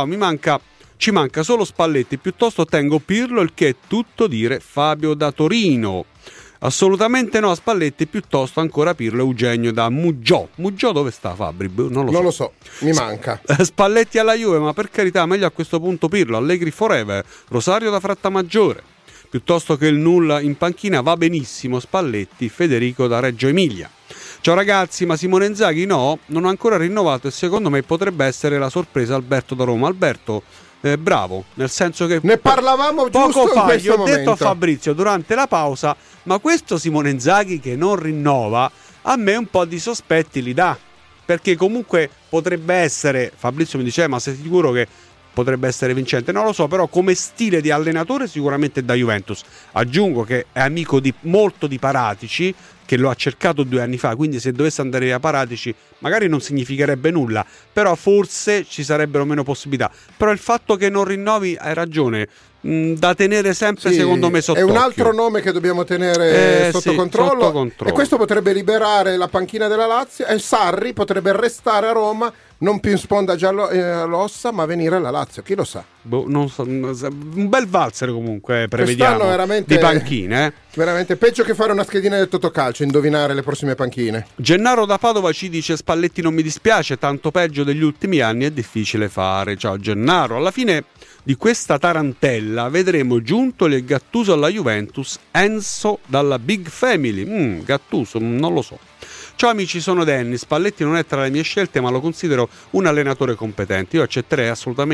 ci manca solo Spalletti, piuttosto tengo Pirlo, il che è tutto dire. Fabio da Torino. Assolutamente no a Spalletti, piuttosto ancora Pirlo. Eugenio da Muggiò. Muggiò dove sta Fabri? Non lo so, mi manca. Spalletti alla Juve, ma per carità, meglio a questo punto Pirlo. Allegri forever. Rosario da Frattamaggiore. Piuttosto che il nulla in panchina va benissimo Spalletti. Federico da Reggio Emilia. Ciao ragazzi, ma Simone Inzaghi no? Non ha ancora rinnovato e secondo me potrebbe essere la sorpresa Alberto da Roma. Alberto, bravo, nel senso che ne parlavamo poco fa, gli ho detto a Fabrizio durante la pausa, ma questo Simone Inzaghi che non rinnova a me un po' di sospetti li dà, perché comunque potrebbe essere, Fabrizio mi diceva, ma sei sicuro che potrebbe essere vincente? Non lo so, però come stile di allenatore sicuramente da Juventus. Aggiungo che è amico molto di Paratici, che lo ha cercato 2 anni fa, quindi se dovesse andare a Paratici magari non significherebbe nulla, però forse ci sarebbero meno possibilità. Però il fatto che non rinnovi, hai ragione, da tenere sempre, sì, secondo me sott'occhio. È un altro nome che dobbiamo tenere sotto controllo, e questo potrebbe liberare la panchina della Lazio, e Sarri potrebbe restare a Roma, non più in sponda giallo-rossa, ma venire alla Lazio, chi lo sa. Non so, un bel valzer comunque prevediamo veramente, di panchine. Veramente peggio che fare una schedina del Totocalcio, indovinare le prossime panchine. Gennaro da Padova ci dice: Spalletti non mi dispiace, tanto peggio degli ultimi anni è difficile fare. Ciao Gennaro, alla fine di questa tarantella vedremo giunto il Gattuso alla Juventus, Enzo dalla Big Family. Gattuso, non lo so. Ciao amici, sono Danny. Spalletti non è tra le mie scelte, ma lo considero un allenatore competente. Lo accetterei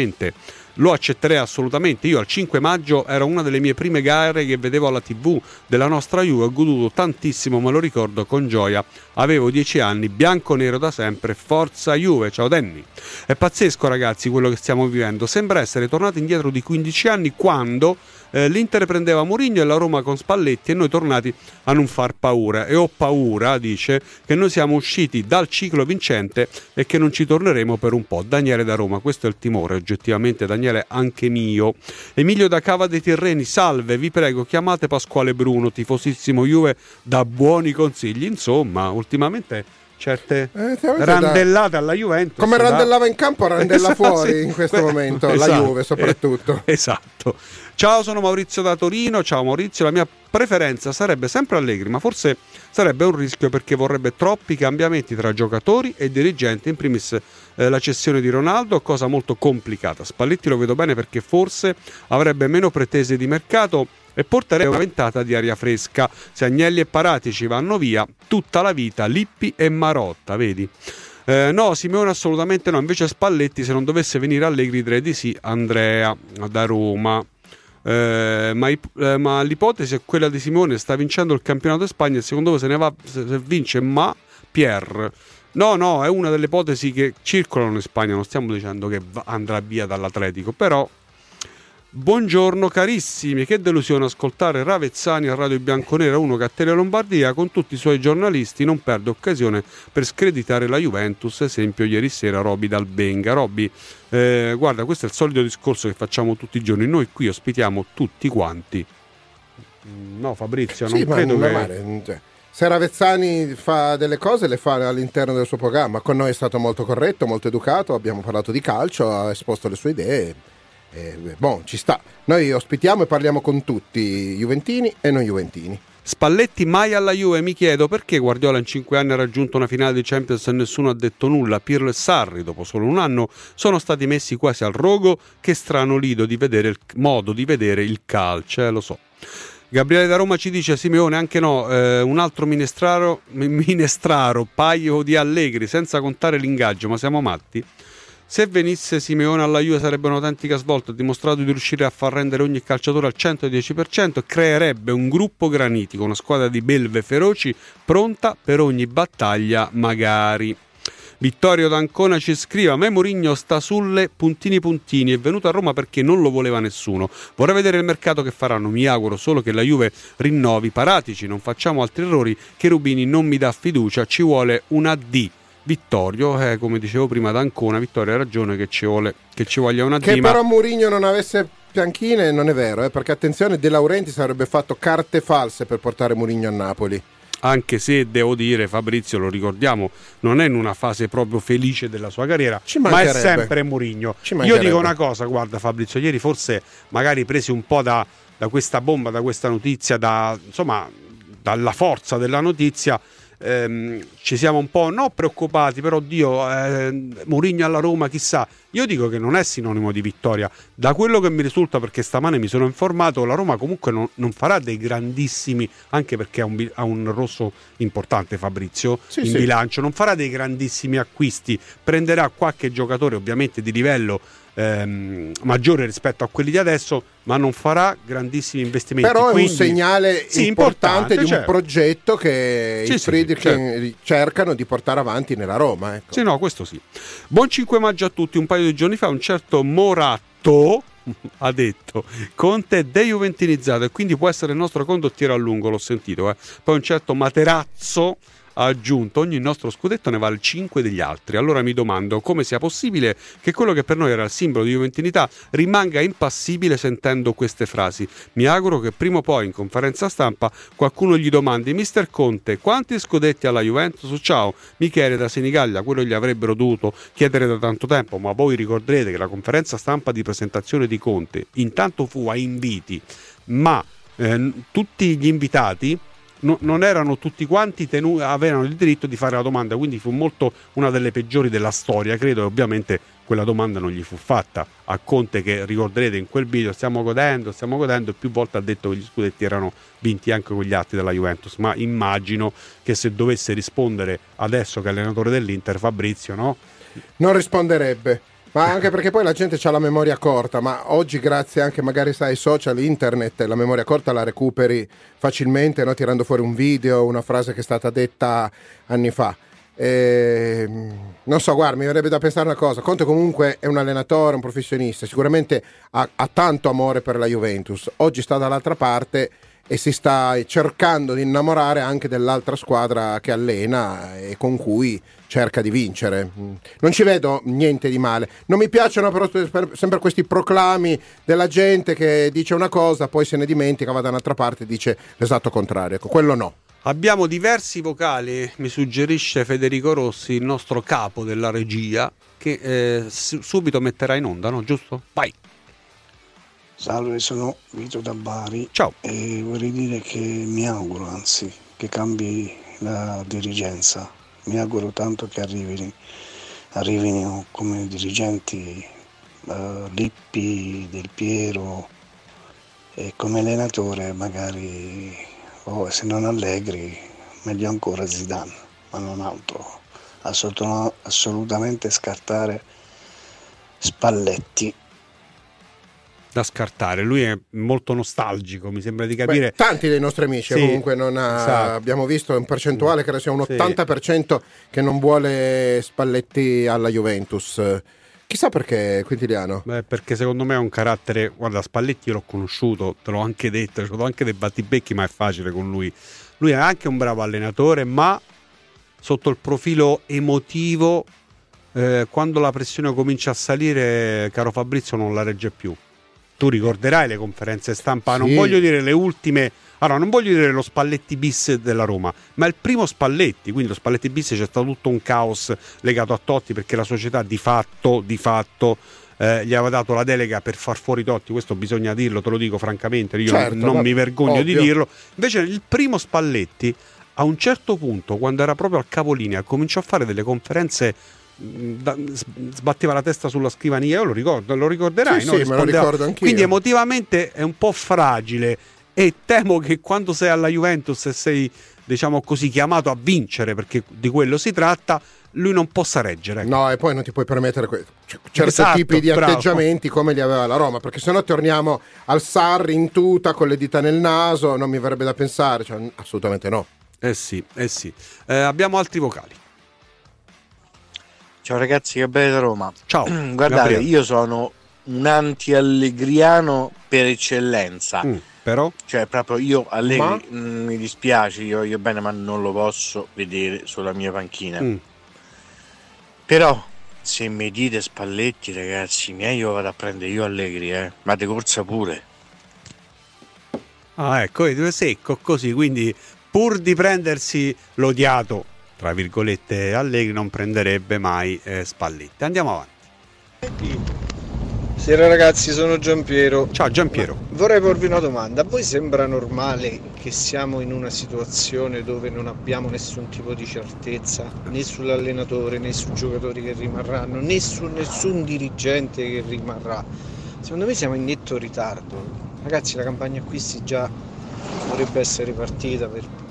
assolutamente. Io al 5 maggio era una delle mie prime gare che vedevo alla TV della nostra Juve, ho goduto tantissimo, me lo ricordo con gioia. Avevo 10 anni, bianco-nero da sempre, forza Juve. Ciao Danny. È pazzesco ragazzi quello che stiamo vivendo, sembra essere tornati indietro di 15 anni quando l'Inter prendeva Mourinho e la Roma con Spalletti e noi tornati a non far paura. E ho paura, dice, che noi siamo usciti dal ciclo vincente e che non ci torneremo per un po'. Daniele da Roma, questo è il timore, oggettivamente Daniele, anche mio. Emilio da Cava dei Tirreni, salve, vi prego chiamate Pasquale Bruno, tifosissimo Juve, da buoni consigli. Insomma, ultimamente certe randellate alla Juventus. Come randellava in campo, randella fuori in questo momento, la Juve soprattutto. Esatto. Ciao, sono Maurizio da Torino. Ciao Maurizio, la mia preferenza sarebbe sempre Allegri, ma forse sarebbe un rischio perché vorrebbe troppi cambiamenti tra giocatori e dirigenti, in primis la cessione di Ronaldo, cosa molto complicata. Spalletti lo vedo bene perché forse avrebbe meno pretese di mercato e porterebbe una ventata di aria fresca. Se Agnelli e Paratici vanno via, tutta la vita Lippi e Marotta, vedi? No, Simeone assolutamente no, invece Spalletti se non dovesse venire Allegri direi di sì. Andrea da Roma. Ma l'ipotesi è quella di Simone, sta vincendo il campionato di Spagna e secondo voi se ne va, se vince, ma Pierre? No, è una delle ipotesi che circolano in Spagna, non stiamo dicendo che andrà via dall'Atletico, però buongiorno carissimi, che delusione ascoltare Ravezzani a Radio Bianconera, uno che a Tele Lombardia con tutti i suoi giornalisti non perde occasione per screditare la Juventus, esempio ieri sera Roby dal Benga. Roby, guarda, questo è il solito discorso che facciamo tutti i giorni, noi qui ospitiamo tutti quanti. No Fabrizio, non credo che... Se Ravezzani fa delle cose le fa all'interno del suo programma, con noi è stato molto corretto, molto educato, abbiamo parlato di calcio, ha esposto le sue idee. Ci sta. Noi ospitiamo e parliamo con tutti, juventini e non juventini. Spalletti mai alla Juve, mi chiedo perché Guardiola in 5 anni ha raggiunto una finale di Champions e nessuno ha detto nulla. Pirlo e Sarri dopo solo un anno sono stati messi quasi al rogo. Che strano modo di vedere il calcio, lo so. Gabriele da Roma ci dice: Simeone anche no, un altro minestraro, paio di Allegri, senza contare l'ingaggio, ma siamo matti? Se venisse Simeone alla Juve sarebbe un'autentica svolta, ha dimostrato di riuscire a far rendere ogni calciatore al 110% e creerebbe un gruppo granitico, una squadra di belve feroci pronta per ogni battaglia magari. Vittorio d'Ancona ci scrive: a me Mourinho sta sulle ... è venuto a Roma perché non lo voleva nessuno, vorrei vedere il mercato che faranno, mi auguro solo che la Juve rinnovi. Paratici, non facciamo altri errori, che Rubini non mi dà fiducia, ci vuole una D. Vittorio, come dicevo prima d'Ancona, Vittorio ha ragione che ci voglia una D, che però Mourinho non avesse pianchine non è vero, perché attenzione, De Laurentiis avrebbe fatto carte false per portare Mourinho a Napoli. Anche se devo dire, Fabrizio, lo ricordiamo, non è in una fase proprio felice della sua carriera, ma è sempre Mourinho. Io dico una cosa, guarda Fabrizio, ieri forse magari presi un po' da questa bomba, da questa notizia, dalla forza della notizia, ci siamo un po' preoccupati, però Mourinho alla Roma, chissà. Io dico che non è sinonimo di vittoria, da quello che mi risulta, perché stamane mi sono informato, la Roma comunque non farà dei grandissimi, anche perché ha un rosso importante, Fabrizio, bilancio, non farà dei grandissimi acquisti, prenderà qualche giocatore ovviamente di livello maggiore rispetto a quelli di adesso, ma non farà grandissimi investimenti. Però è un segnale importante di un progetto che i Friedrich cercano di portare avanti nella Roma. Ecco. Sì, no, questo sì. Buon 5 maggio a tutti. Un paio di giorni fa un certo Moratto ha detto: Conte è dejuventinizzato e quindi può essere il nostro condottiero a lungo, l'ho sentito. Poi un certo Materazzo ha aggiunto: ogni nostro scudetto ne vale 5 degli altri. Allora mi domando come sia possibile che quello che per noi era il simbolo di juventinità rimanga impassibile sentendo queste frasi. Mi auguro che prima o poi in conferenza stampa qualcuno gli domandi: Mister Conte, quanti scudetti alla Juventus? Ciao, Michele da Senigallia. Quello gli avrebbero dovuto chiedere da tanto tempo, ma voi ricorderete che la conferenza stampa di presentazione di Conte intanto fu a inviti, ma tutti gli invitati non erano tutti quanti avevano il diritto di fare la domanda, quindi fu una delle peggiori della storia, credo, e ovviamente quella domanda non gli fu fatta a Conte, che ricorderete in quel video stiamo godendo, e più volte ha detto che gli scudetti erano vinti anche con gli altri della Juventus, ma immagino che se dovesse rispondere adesso che è allenatore dell'Inter, Fabrizio, no? Non risponderebbe. Ma anche perché poi la gente ha la memoria corta, ma oggi grazie anche magari ai social, internet, la memoria corta la recuperi facilmente, no? Tirando fuori un video, una frase che è stata detta anni fa. Non so, guarda, mi verrebbe da pensare una cosa: Conte comunque è un allenatore, un professionista, sicuramente ha tanto amore per la Juventus, oggi sta dall'altra parte e si sta cercando di innamorare anche dell'altra squadra che allena e con cui cerca di vincere. Non ci vedo niente di male. Non mi piacciono però sempre questi proclami della gente che dice una cosa, poi se ne dimentica, va da un'altra parte e dice l'esatto contrario. Ecco, quello no. Abbiamo diversi vocali, mi suggerisce Federico Rossi, il nostro capo della regia, che subito metterà in onda, no? Giusto? Vai! Salve, sono Vito da Bari. Ciao. E vorrei dire che mi auguro, anzi, che cambi la dirigenza. Mi auguro tanto che arrivino come dirigenti Lippi, Del Piero, e come allenatore magari, se non Allegri, meglio ancora Zidane, ma non altro. Assolutamente scartare Spalletti. Da scartare, lui è molto nostalgico, mi sembra di capire. Tanti dei nostri amici comunque abbiamo visto un percentuale, credo sia un 80% che non vuole Spalletti alla Juventus. Chissà perché, Quintiliano. Perché secondo me ha un carattere, guarda, Spalletti io l'ho conosciuto, te l'ho anche detto, ho anche dei battibecchi, ma è facile con lui. Lui è anche un bravo allenatore, ma sotto il profilo emotivo, quando la pressione comincia a salire, caro Fabrizio, non la regge più. Tu ricorderai le conferenze stampa, non voglio dire le ultime, allora non voglio dire lo Spalletti bis della Roma, ma il primo Spalletti, quindi lo Spalletti bis c'è stato tutto un caos legato a Totti, perché la società di fatto gli aveva dato la delega per far fuori Totti, questo bisogna dirlo, te lo dico francamente, io non mi vergogno di dirlo. Invece il primo Spalletti a un certo punto, quando era proprio al capolinea, cominciò a fare delle conferenze, sbatteva la testa sulla scrivania, io lo ricorderai, no? Me lo ricordo anch'io. Quindi emotivamente è un po' fragile e temo che quando sei alla Juventus e sei, diciamo così, chiamato a vincere, perché di quello si tratta, lui non possa reggere. No, e poi non ti puoi permettere certi tipi di atteggiamenti come li aveva la Roma, perché sennò torniamo al Sarri in tuta con le dita nel naso, non mi verrebbe da pensare, cioè, assolutamente no. Sì. Abbiamo altri vocali. Ciao ragazzi, Gabriele da Roma. Ciao. Guardate, Gabriele. io sono un anti-allegriano per eccellenza. Però? Cioè, proprio io Allegri mi dispiace, io bene, ma non lo posso vedere sulla mia panchina. Però se mi dite Spalletti, ragazzi miei, io vado a prendere io Allegri, ma di corsa pure. Ah, ecco, vedi, secco così, quindi pur di prendersi l'odiato, tra virgolette, Allegri, non prenderebbe mai Spalletti. Andiamo avanti. Buonasera ragazzi, sono Giampiero. Ciao Giampiero. Vorrei porvi una domanda. A voi sembra normale che siamo in una situazione dove non abbiamo nessun tipo di certezza né sull'allenatore né sui giocatori che rimarranno né su nessun dirigente che rimarrà? Secondo me siamo in netto ritardo. Ragazzi, la campagna acquisti già dovrebbe essere partita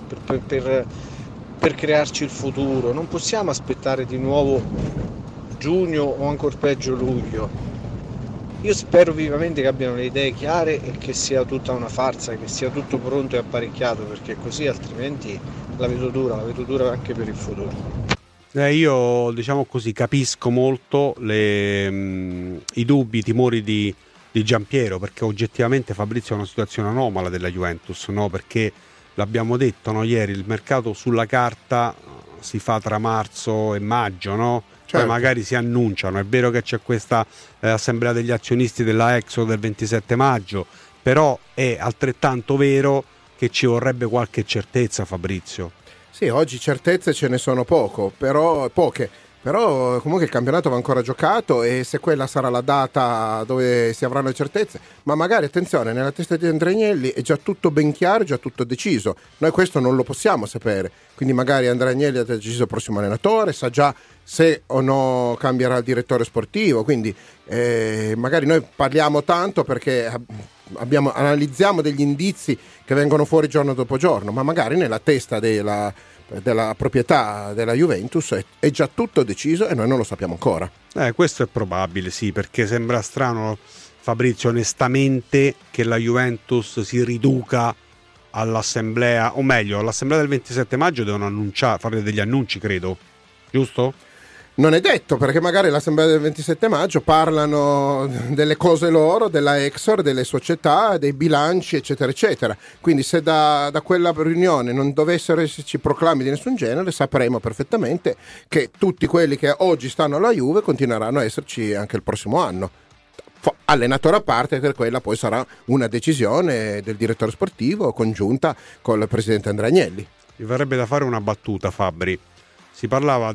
per crearci il futuro. Non possiamo aspettare di nuovo giugno o ancora peggio luglio. Io spero vivamente che abbiano le idee chiare e che sia tutta una farsa, che sia tutto pronto e apparecchiato, perché così altrimenti la vedo dura anche per il futuro. Io, diciamo così, capisco molto i dubbi, i timori di Giampiero, perché oggettivamente Fabrizio è una situazione anomala della Juventus, no? Perché l'abbiamo detto, no, ieri, il mercato sulla carta si fa tra marzo e maggio, no? Poi magari si annunciano. È vero che c'è questa assemblea degli azionisti della Expo del 27 maggio, però è altrettanto vero che ci vorrebbe qualche certezza, Fabrizio. Sì, oggi certezze ce ne sono poche, però comunque il campionato va ancora giocato, e se quella sarà la data dove si avranno le certezze, ma magari, attenzione, nella testa di Andrea Agnelli è già tutto ben chiaro, è già tutto deciso. Noi questo non lo possiamo sapere, quindi magari Andrea Agnelli ha deciso il prossimo allenatore, sa già se o no cambierà il direttore sportivo, quindi magari noi parliamo tanto perché analizziamo degli indizi che vengono fuori giorno dopo giorno, ma magari nella testa della proprietà della Juventus è già tutto deciso e noi non lo sappiamo ancora. Questo è probabile, sì, perché sembra strano, Fabrizio, onestamente, che la Juventus si riduca all'assemblea, o meglio, all'assemblea del 27 maggio devono fare degli annunci, credo, giusto? Non è detto, perché magari l'assemblea del 27 maggio parlano delle cose loro, della Exor, delle società, dei bilanci, eccetera eccetera. Quindi se da quella riunione non dovessero esserci proclami di nessun genere, sapremo perfettamente che tutti quelli che oggi stanno alla Juve continueranno a esserci anche il prossimo anno. Allenatore a parte, per quella poi sarà una decisione del direttore sportivo congiunta con il presidente Andrea Agnelli. Mi verrebbe da fare una battuta, Fabri. Si parlava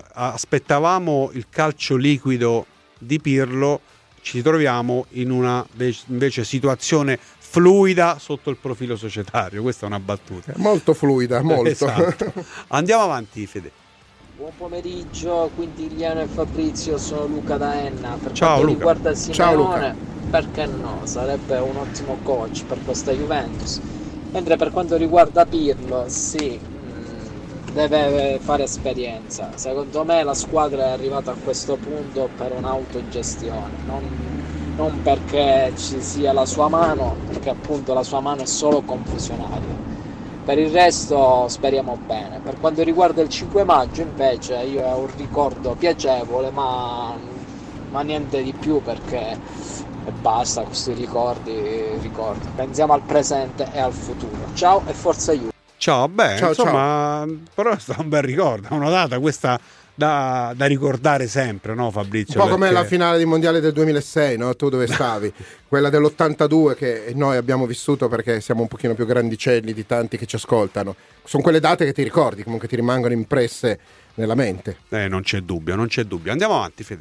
aspettavamo il calcio liquido di Pirlo, ci troviamo in una invece situazione fluida sotto il profilo societario. Questa è una battuta molto fluida, molto. Esatto. Andiamo avanti, Fede. Buon pomeriggio, Quintiliano e Fabrizio, sono Luca da Enna. Per Ciao, quanto Luca. riguarda Simeone, Ciao, Luca. perché no? Sarebbe un ottimo coach per questa Juventus. Mentre per quanto riguarda Pirlo, sì, deve fare esperienza. Secondo me la squadra è arrivata a questo punto per un'autogestione, non perché ci sia la sua mano, perché appunto la sua mano è solo confusionaria. Per il resto speriamo bene. Per quanto riguarda il 5 maggio invece io ho un ricordo piacevole, ma niente di più, perché basta questi ricordi. Pensiamo al presente e al futuro. Ciao e forza Juve. Ciao, Ciao, insomma, però è stato un bel ricordo, una data questa da ricordare sempre, no, Fabrizio? Un po' come la finale di mondiale del 2006, no? Tu dove stavi? Quella dell'82 che noi abbiamo vissuto perché siamo un pochino più grandicelli di tanti che ci ascoltano. Sono quelle date che ti ricordi, comunque ti rimangono impresse nella mente. Non c'è dubbio. Andiamo avanti, Fede.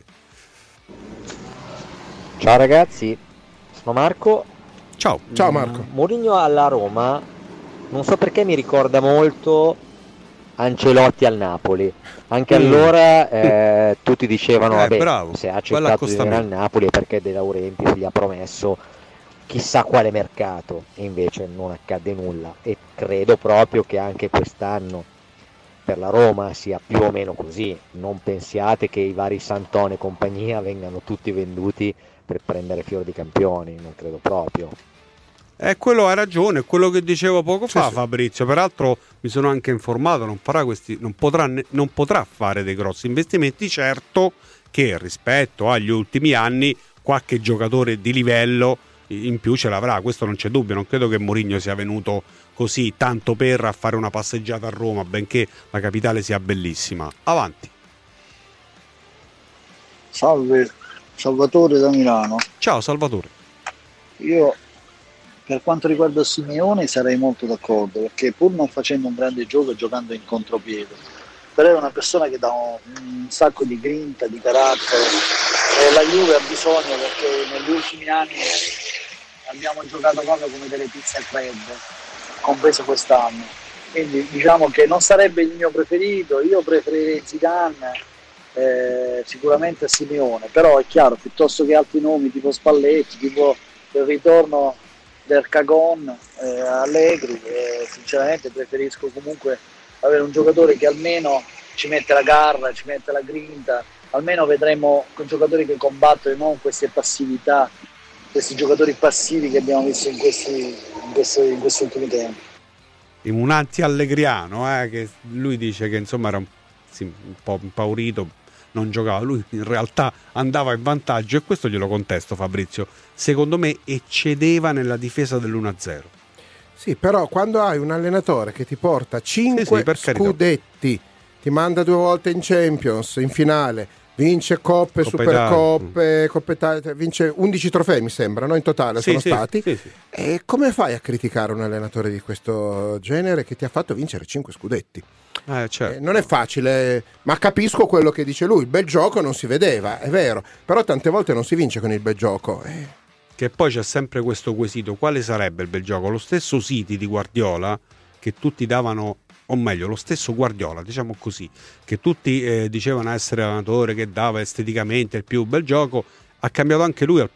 Ciao ragazzi, sono Marco. Ciao Marco. Mourinho alla Roma, non so perché mi ricorda molto Ancelotti al Napoli. Anche allora tutti dicevano vabbè, bravo, se ha accettato di venire al Napoli è perché De Laurentiis gli ha promesso chissà quale mercato, e invece non accade nulla, e credo proprio che anche quest'anno per la Roma sia più o meno così. Non pensiate che i vari Santone e compagnia vengano tutti venduti per prendere fior di campioni, non credo proprio. Quello ha ragione, è quello che dicevo poco fa, sì. Fabrizio. Peraltro mi sono anche informato, non potrà fare dei grossi investimenti, certo che rispetto agli ultimi anni qualche giocatore di livello in più ce l'avrà, questo non c'è dubbio. Non credo che Mourinho sia venuto così tanto per fare una passeggiata a Roma, benché la capitale sia bellissima. Avanti. Salve, Salvatore da Milano. Ciao Salvatore. Io per quanto riguarda Simeone sarei molto d'accordo, perché pur non facendo un grande gioco, giocando in contropiede, però è una persona che dà un sacco di grinta, di carattere, e la Juve ha bisogno, perché negli ultimi anni abbiamo giocato come delle pizze a club, compreso quest'anno, quindi diciamo che non sarebbe il mio preferito. Io preferirei Zidane sicuramente a Simeone, però è chiaro, piuttosto che altri nomi tipo Spalletti, tipo il ritorno del Cagon, Allegri, sinceramente preferisco comunque avere un giocatore che almeno ci mette la garra, ci mette la grinta, almeno vedremo giocatori che combattono e non queste passività, questi giocatori passivi che abbiamo visto in questi ultimi tempi. Un anti-allegriano, che lui dice che insomma era un po' impaurito, non giocava, lui in realtà andava in vantaggio, e questo glielo contesto, Fabrizio. Secondo me eccedeva nella difesa dell'1-0. Sì, però quando hai un allenatore che ti porta 5 scudetti, ti manda 2 volte in Champions, in finale, vince coppe, Supercoppe, Coppe Italia, vince 11 trofei mi sembra, no? In totale sono stati. Sì. E come fai a criticare un allenatore di questo genere che ti ha fatto vincere 5 scudetti? Certo. Non è facile, ma capisco quello che dice lui. Il bel gioco non si vedeva, è vero, però tante volte non si vince con il bel gioco. Che poi c'è sempre questo quesito: quale sarebbe il bel gioco? Lo stesso City di Guardiola, che tutti davano, o meglio lo stesso Guardiola, diciamo così, che tutti dicevano essere l'allenatore che dava esteticamente il più bel gioco, ha cambiato anche lui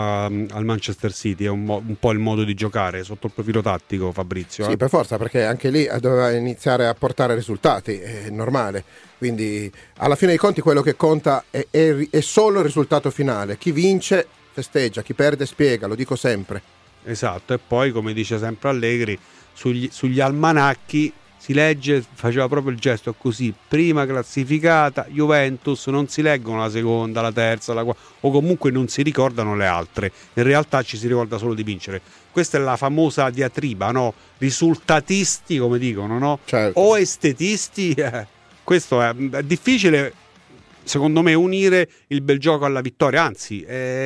al Manchester City, è un po' il modo di giocare sotto il profilo tattico, Fabrizio. Sì, per forza, perché anche lì doveva iniziare a portare risultati, è normale. Quindi alla fine dei conti quello che conta è solo il risultato finale. Chi vince festeggia, chi perde spiega, lo dico sempre. Esatto, e poi come dice sempre Allegri, sugli almanacchi si legge, faceva proprio il gesto così: prima classificata Juventus, non si leggono la seconda, la terza, la quarta, o comunque non si ricordano le altre, in realtà ci si ricorda solo di vincere. Questa è la famosa diatriba, no? Risultatisti, come dicono, no? Certo. O estetisti, questo è difficile secondo me unire il bel gioco alla vittoria, anzi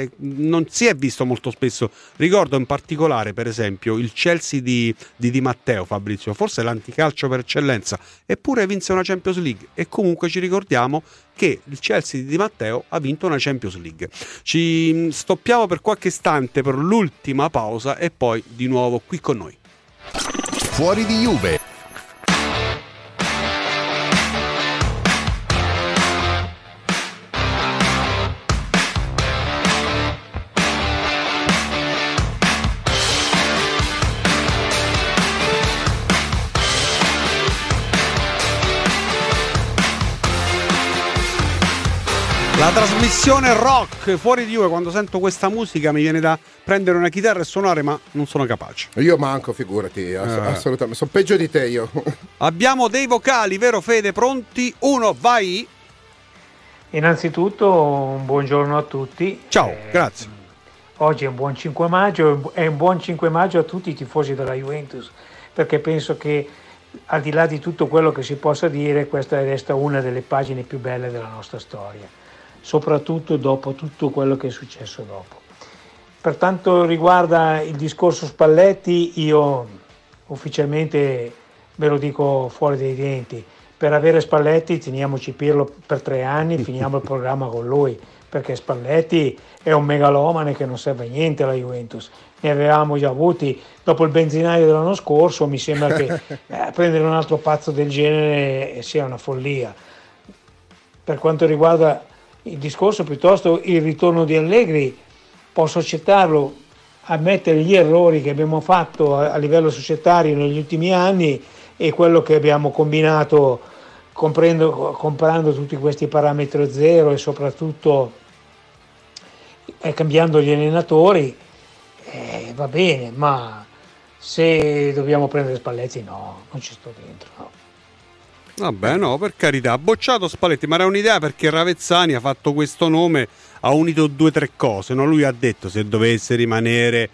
non si è visto molto spesso. Ricordo in particolare per esempio il Chelsea di Di Matteo, Fabrizio, forse l'anticalcio per eccellenza, eppure vinse una Champions League, e comunque ci ricordiamo che il Chelsea di Di Matteo ha vinto una Champions League. Ci stoppiamo per qualche istante per l'ultima pausa e poi di nuovo qui con noi. Fuori di Juve. La trasmissione rock Fuori di Juve. Quando sento questa musica mi viene da prendere una chitarra e suonare, ma non sono capace. Io manco, figurati, assolutamente. Sono peggio di te io. Abbiamo dei vocali, vero Fede? Pronti? 1, vai! Innanzitutto un buongiorno a tutti. Ciao, grazie. Oggi è un buon 5 maggio e un buon 5 maggio a tutti i tifosi della Juventus, perché penso che al di là di tutto quello che si possa dire, questa resta una delle pagine più belle della nostra storia, soprattutto dopo tutto quello che è successo dopo. Per quanto riguarda il discorso Spalletti, io ufficialmente ve lo dico fuori dai denti: per avere Spalletti teniamoci Pirlo per 3 anni, finiamo il programma con lui, perché Spalletti è un megalomane che non serve a niente alla Juventus. Ne avevamo già avuti dopo il benzinaio dell'anno scorso, mi sembra che prendere un altro pazzo del genere sia una follia. Per quanto riguarda il discorso, piuttosto il ritorno di Allegri, posso accettarlo ammettere gli errori che abbiamo fatto a livello societario negli ultimi anni e quello che abbiamo combinato comprando tutti questi parametri zero e soprattutto cambiando gli allenatori. Va bene, ma se dobbiamo prendere Spalletti no, non ci sto dentro, no. Vabbè, no, per carità, bocciato Spalletti, ma era un'idea perché Ravezzani ha fatto questo nome, ha unito 2 o 3 cose, no? Lui ha detto se dovessero rimanere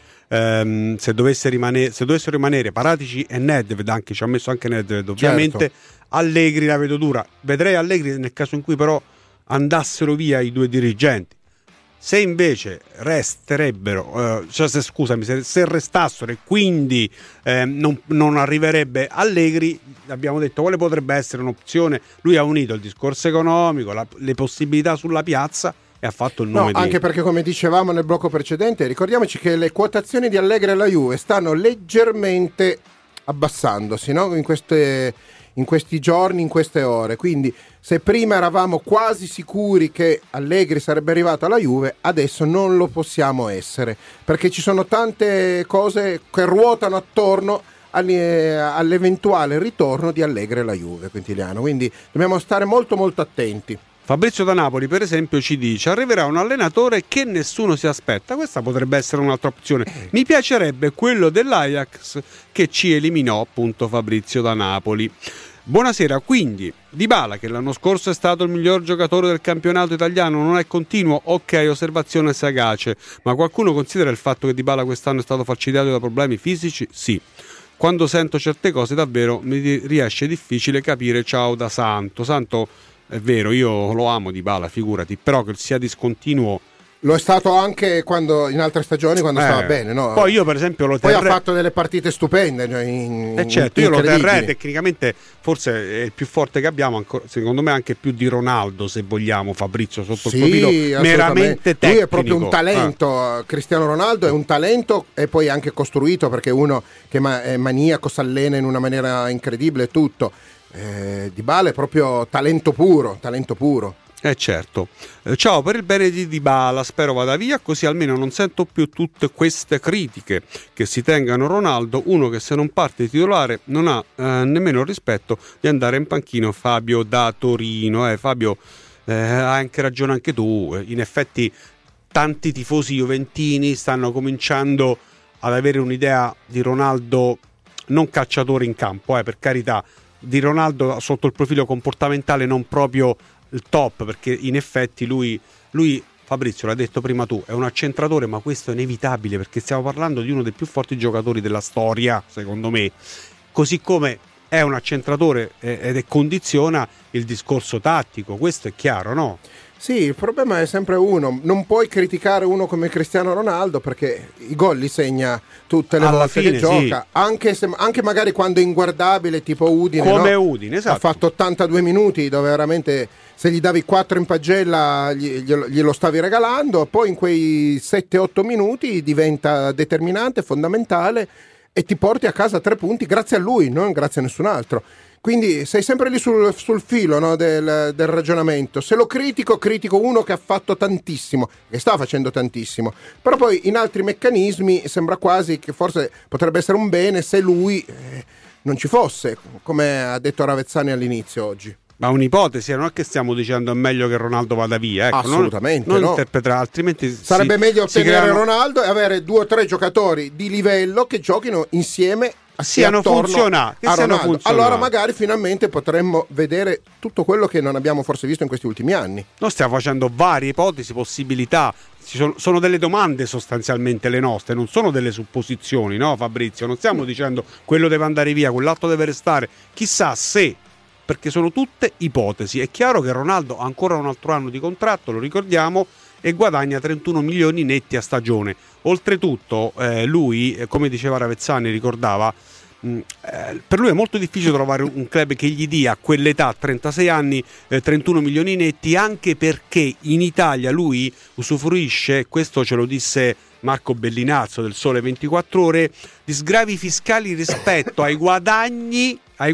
Paratici e Nedved, anche ci ha messo anche Nedved, ovviamente. Certo. Allegri la vedo dura, vedrei Allegri nel caso in cui però andassero via i 2 dirigenti. Se invece resterebbero, se restassero e quindi non arriverebbe Allegri, abbiamo detto quale potrebbe essere un'opzione. Lui ha unito il discorso economico, le possibilità sulla piazza e ha fatto il nome di... Anche perché, come dicevamo nel blocco precedente, ricordiamoci che le quotazioni di Allegri alla Juve stanno leggermente abbassandosi, no? in questi giorni, in queste ore. Quindi se prima eravamo quasi sicuri che Allegri sarebbe arrivato alla Juve, adesso non lo possiamo essere, perché ci sono tante cose che ruotano attorno all'eventuale ritorno di Allegri alla Juve quintiliano. Quindi dobbiamo stare molto molto attenti. Fabrizio da Napoli, per esempio, ci dice: arriverà un allenatore che nessuno si aspetta. Questa potrebbe essere un'altra opzione. Mi piacerebbe quello dell'Ajax che ci eliminò, appunto, Fabrizio da Napoli. Buonasera, quindi Dybala, che l'anno scorso è stato il miglior giocatore del campionato italiano, non è continuo? Ok, osservazione sagace, ma qualcuno considera il fatto che Dybala quest'anno è stato falcidiato da problemi fisici? Sì. Quando sento certe cose davvero mi riesce difficile capire. Ciao da Santo, è vero, io lo amo Dybala, figurati, però che sia discontinuo. Lo è stato anche in altre stagioni quando stava bene, no? Poi io per esempio lo terrei. Poi ha fatto delle partite stupende, certo, io lo terrei tecnicamente, forse è il più forte che abbiamo, ancora, secondo me anche più di Ronaldo, se vogliamo, Fabrizio, sotto il profilo meramente tecnico. Lui è proprio un talento, Cristiano Ronaldo è un talento e poi anche costruito, perché uno che è maniaco, si allena in una maniera incredibile e tutto. Dybala è proprio talento puro. Certo. Ciao, per il bene di Dybala spero vada via, così almeno non sento più tutte queste critiche che si tengano Ronaldo, uno che se non parte titolare non ha nemmeno il rispetto di andare in panchino. Fabio da Torino. Fabio, hai anche ragione anche tu, in effetti tanti tifosi juventini stanno cominciando ad avere un'idea di Ronaldo non calciatore in campo, per carità, di Ronaldo sotto il profilo comportamentale non proprio il top, perché in effetti lui Fabrizio, l'ha detto prima tu, è un accentratore, ma questo è inevitabile perché stiamo parlando di uno dei più forti giocatori della storia, secondo me, così come è un accentratore ed condiziona il discorso tattico, questo è chiaro, no? Sì, il problema è sempre uno, non puoi criticare uno come Cristiano Ronaldo perché i gol li segna tutte le volte che gioca, sì. Anche magari quando è inguardabile, tipo Udine, come no? Udine, esatto. Ha fatto 82 minuti dove veramente se gli davi 4 in pagella glielo stavi regalando, poi in quei 7-8 minuti diventa determinante, fondamentale e ti porti a casa 3 punti grazie a lui, non grazie a nessun altro. Quindi sei sempre lì sul filo, no, del ragionamento. Se lo critico uno che ha fatto tantissimo, che sta facendo tantissimo, però poi in altri meccanismi sembra quasi che forse potrebbe essere un bene se lui non ci fosse, come ha detto Ravezzani all'inizio oggi. Ma un'ipotesi, non è che stiamo dicendo è meglio che Ronaldo vada via, ecco, assolutamente non no. Interpretare, altrimenti sarebbe meglio ottenere Ronaldo e avere 2 o 3 giocatori di livello che giochino insieme, siano funzionati. Allora magari finalmente potremmo vedere tutto quello che non abbiamo forse visto in questi ultimi anni. Noi stiamo facendo varie ipotesi, possibilità, sono delle domande sostanzialmente le nostre, non sono delle supposizioni, no Fabrizio? Non stiamo dicendo quello deve andare via, quell'altro deve restare, chissà se, perché sono tutte ipotesi. È chiaro che Ronaldo ha ancora un altro anno di contratto, lo ricordiamo, e guadagna 31 milioni netti a stagione. Oltretutto lui, come diceva Ravezzani, ricordava, per lui è molto difficile trovare un club che gli dia a quell'età, 36 anni, 31 milioni netti, anche perché in Italia lui usufruisce, questo ce lo disse Marco Bellinazzo del Sole 24 Ore, di sgravi fiscali rispetto ai guadagni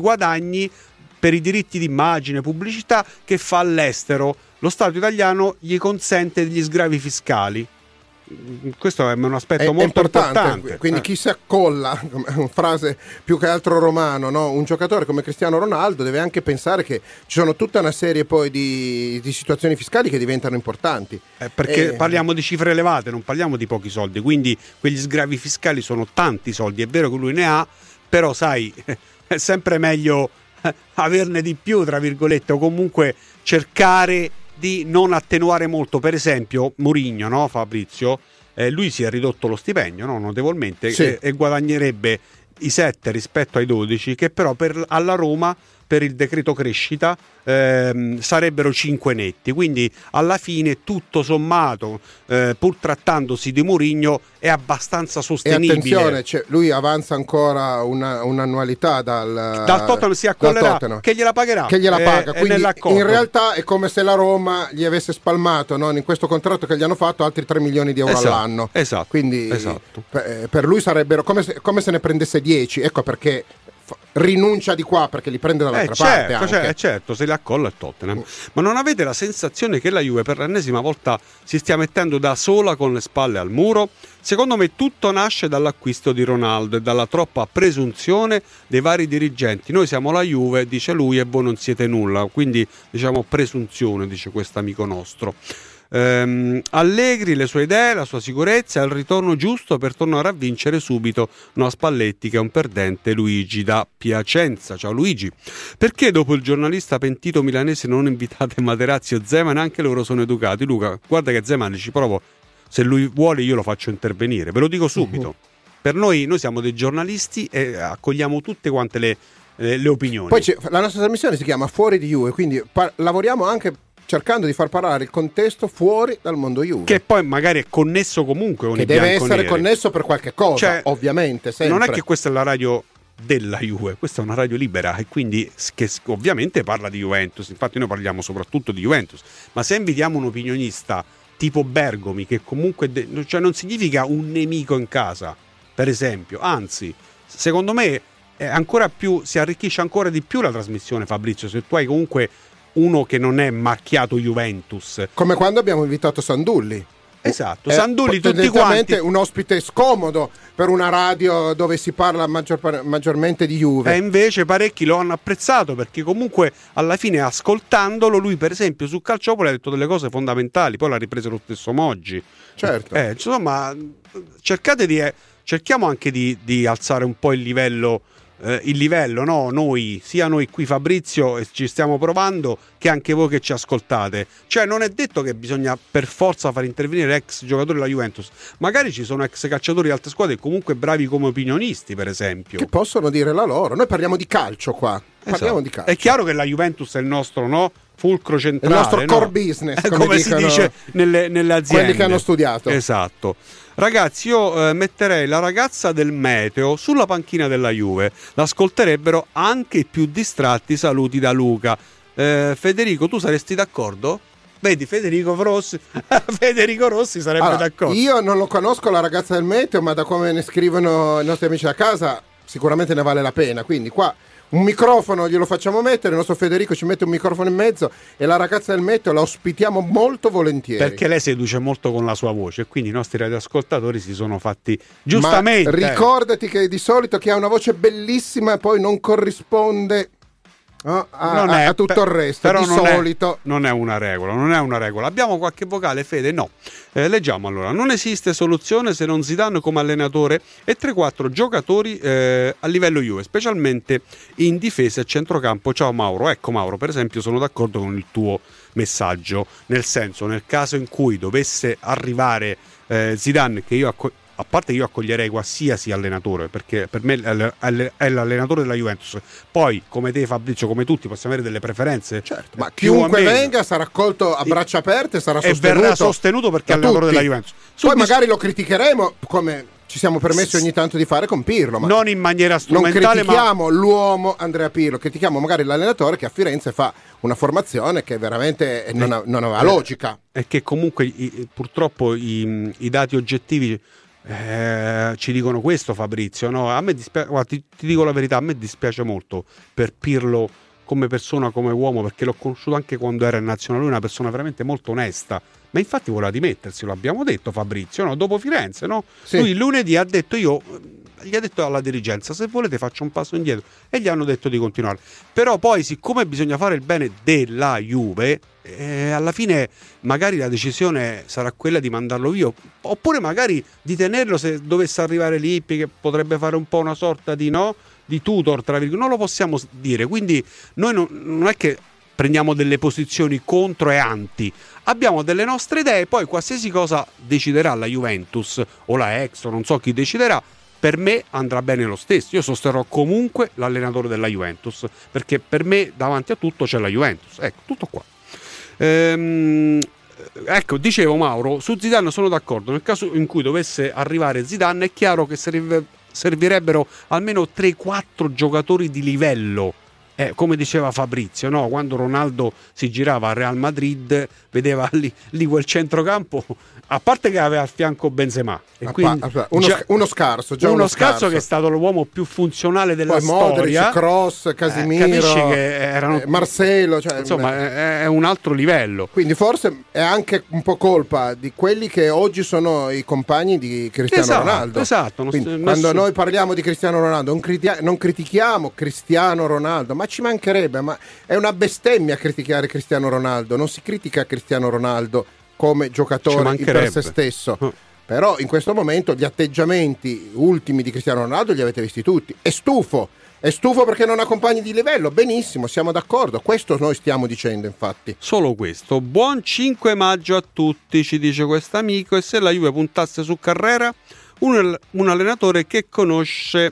per i diritti d'immagine, pubblicità che fa all'estero. Lo Stato italiano gli consente degli sgravi fiscali. questo è un aspetto molto importante. Quindi chi si accolla, frase più che altro romano, no? Un giocatore come Cristiano Ronaldo deve anche pensare che ci sono tutta una serie poi di situazioni fiscali che diventano importanti. Perché parliamo di cifre elevate, non parliamo di pochi soldi, quindi quegli sgravi fiscali sono tanti soldi. È vero che lui ne ha, però sai, è sempre meglio averne di più, tra virgolette, o comunque cercare di non attenuare molto. Per esempio Mourinho, no, Fabrizio? Lui si è ridotto lo stipendio, no, notevolmente, sì. e guadagnerebbe i 7 rispetto ai 12, che però alla Roma per il decreto crescita sarebbero 5 netti. Quindi alla fine tutto sommato, pur trattandosi di Mourinho, è abbastanza sostenibile. E attenzione, lui avanza ancora un'annualità dal Tottenham, si accollerà, che gliela pagherà, che gliela paga. Quindi in realtà è come se la Roma gli avesse spalmato, no, in questo contratto che gli hanno fatto altri 3 milioni di euro all'anno. Esatto. Quindi per lui sarebbero come se ne prendesse 10. Ecco perché rinuncia di qua, perché li prende dall'altra parte anche. Certo, se li accolla il Tottenham. Ma non avete la sensazione che la Juve per l'ennesima volta si stia mettendo da sola con le spalle al muro? Secondo me tutto nasce dall'acquisto di Ronaldo e dalla troppa presunzione dei vari dirigenti. Noi siamo la Juve, dice lui, e voi non siete nulla. Quindi diciamo presunzione, dice questo amico nostro. Allegri, le sue idee, la sua sicurezza e il ritorno giusto per tornare a vincere subito. No, a Spalletti che è un perdente. Luigi da Piacenza. Ciao Luigi. Perché dopo il giornalista pentito milanese non invitate Materazzi o Zeman? Anche loro sono educati. Luca, guarda che Zeman ci provo, se lui vuole io lo faccio intervenire, ve lo dico subito. Per noi siamo dei giornalisti e accogliamo tutte quante le opinioni. Poi la nostra trasmissione si chiama Fuori di Juve, quindi lavoriamo anche cercando di far parlare il contesto fuori dal mondo Juve, che poi magari è connesso comunque con che i deve essere bianconeri. Connesso per qualche cosa, cioè, ovviamente sempre. Non è che questa è la radio della Juve, questa è una radio libera e quindi che ovviamente parla di Juventus. Infatti noi parliamo soprattutto di Juventus, ma se invitiamo un opinionista tipo Bergomi, che comunque cioè non significa un nemico in casa, per esempio, anzi secondo me è ancora più, si arricchisce ancora di più la trasmissione, Fabrizio, se tu hai comunque uno che non è macchiato Juventus, come quando abbiamo invitato Sandulli. Esatto, Sandulli tutti quanti, un ospite scomodo per una radio dove si parla maggiormente di Juve. E invece parecchi lo hanno apprezzato, perché comunque alla fine, ascoltandolo, lui per esempio su Calciopoli ha detto delle cose fondamentali, poi l'ha ripreso lo stesso Moggi. Certo. Insomma, cerchiamo anche di alzare un po' il livello, no? Noi, sia noi qui Fabrizio, e ci stiamo provando, che anche voi che ci ascoltate. Cioè non è detto che bisogna per forza far intervenire ex giocatori della Juventus, magari ci sono ex calciatori di altre squadre comunque bravi come opinionisti, per esempio, che possono dire la loro. Noi parliamo di calcio qua, parliamo di calcio. È chiaro che la Juventus è il nostro, no, fulcro centrale, il nostro core business, come si dice nelle aziende, quelli che hanno studiato. Esatto. Ragazzi, io metterei la ragazza del meteo sulla panchina della Juve, l'ascolterebbero anche i più distratti. Saluti da Luca. Federico, tu saresti d'accordo? Vedi, Federico Rossi sarebbe d'accordo. Io non lo conosco la ragazza del meteo, ma da come ne scrivono i nostri amici da casa sicuramente ne vale la pena. Quindi qua un microfono glielo facciamo mettere, il nostro Federico ci mette un microfono in mezzo e la ragazza del meteo la ospitiamo molto volentieri. Perché lei seduce molto con la sua voce e quindi i nostri radioascoltatori si sono fatti giustamente. Ma ricordati che di solito chi ha una voce bellissima e poi non corrisponde a tutto il resto, però di solito. Non è una regola. Abbiamo qualche vocale, Fede? No. Leggiamo allora. Non esiste soluzione se non Zidane come allenatore e 3-4 giocatori a livello Juve, specialmente in difesa e centrocampo. Ciao Mauro. Ecco Mauro, per esempio sono d'accordo con il tuo messaggio, nel senso, nel caso in cui dovesse arrivare Zidane, che io a parte io accoglierei qualsiasi allenatore, perché per me è l'allenatore della Juventus. Poi, come te Fabrizio, come tutti, possiamo avere delle preferenze. Certo, ma chiunque venga sarà accolto a braccia aperte, sarà sostenuto. E verrà sostenuto perché è allenatore della Juventus. Poi magari lo criticheremo, come ci siamo permessi ogni tanto di fare con Pirlo. Ma non in maniera strumentale. Non critichiamo l'uomo Andrea Pirlo, critichiamo magari l'allenatore che a Firenze fa una formazione che veramente non aveva logica. E che comunque purtroppo i dati oggettivi ci dicono questo, Fabrizio, no? A me dispiace, ti dico la verità, a me dispiace molto per Pirlo come persona, come uomo, perché l'ho conosciuto anche quando era in nazionale, lui è una persona veramente molto onesta, ma infatti voleva dimettersi, lo abbiamo detto Fabrizio, no? Dopo Firenze, no? Sì. Lui lunedì ha detto gli ha detto alla dirigenza, se volete faccio un passo indietro, e gli hanno detto di continuare. Però poi, siccome bisogna fare il bene della Juve, alla fine magari la decisione sarà quella di mandarlo via, oppure magari di tenerlo se dovesse arrivare Lippi, che potrebbe fare un po' una sorta di tutor, tra virgolette, non lo possiamo dire. Quindi noi non è che prendiamo delle posizioni contro e anti, abbiamo delle nostre idee, poi qualsiasi cosa deciderà la Juventus o la Exo, non so chi deciderà, per me andrà bene lo stesso. Io sosterrò comunque l'allenatore della Juventus, perché per me davanti a tutto c'è la Juventus. Ecco, tutto qua. Ecco, dicevo Mauro, su Zidane sono d'accordo. Nel caso in cui dovesse arrivare Zidane, è chiaro che servirebbero almeno 3-4 giocatori di livello. Come diceva Fabrizio, no? Quando Ronaldo si girava al Real Madrid, vedeva lì quel centrocampo, a parte che aveva a fianco Benzema, e quindi uno scarso che è stato l'uomo più funzionale della storia. Modric, Kroos, Casemiro, capisci che erano Marcelo, insomma è un altro livello. Quindi forse è anche un po' colpa di quelli che oggi sono i compagni di Cristiano Ronaldo. Esatto. Quando noi parliamo di Cristiano Ronaldo non critichiamo Cristiano Ronaldo, ma ci mancherebbe, ma è una bestemmia criticare Cristiano Ronaldo. Non si critica Cristiano Ronaldo come giocatore per se stesso. Però in questo momento gli atteggiamenti ultimi di Cristiano Ronaldo li avete visti tutti. È stufo perché non ha compagni di livello. Benissimo, siamo d'accordo, questo noi stiamo dicendo, infatti. Solo questo. Buon 5 maggio a tutti, ci dice quest'amico. E se la Juve puntasse su Carrera, un allenatore che conosce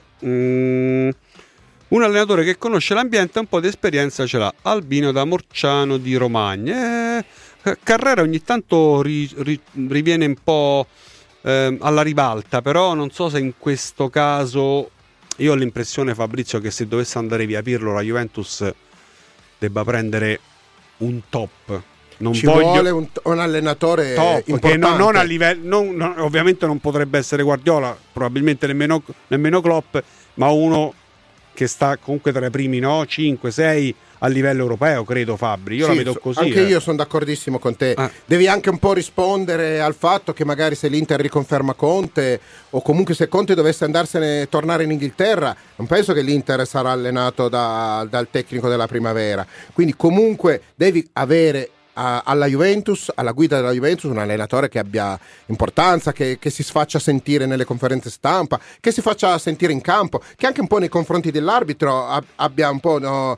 l'ambiente, un po' di esperienza ce l'ha. Albino da Morciano di Romagna. Carrera ogni tanto riviene un po' alla ribalta, però non so se in questo caso, io ho l'impressione, Fabrizio, che se dovesse andare via Pirlo la Juventus debba prendere un top. Vuole un allenatore top, importante, che non a livello, ovviamente non potrebbe essere Guardiola, probabilmente nemmeno Klopp, ma uno che sta comunque tra i primi 5, 6 a livello europeo, credo, Fabri. Io la vedo così. Anche io sono d'accordissimo con te. Devi anche un po' rispondere al fatto che magari se l'Inter riconferma Conte, o comunque se Conte dovesse tornare in Inghilterra, non penso che l'Inter sarà allenato dal tecnico della primavera. Quindi comunque devi avere alla Juventus, alla guida della Juventus, un allenatore che abbia importanza, che si faccia sentire nelle conferenze stampa, che si faccia sentire in campo, che anche un po' nei confronti dell'arbitro abbia un po'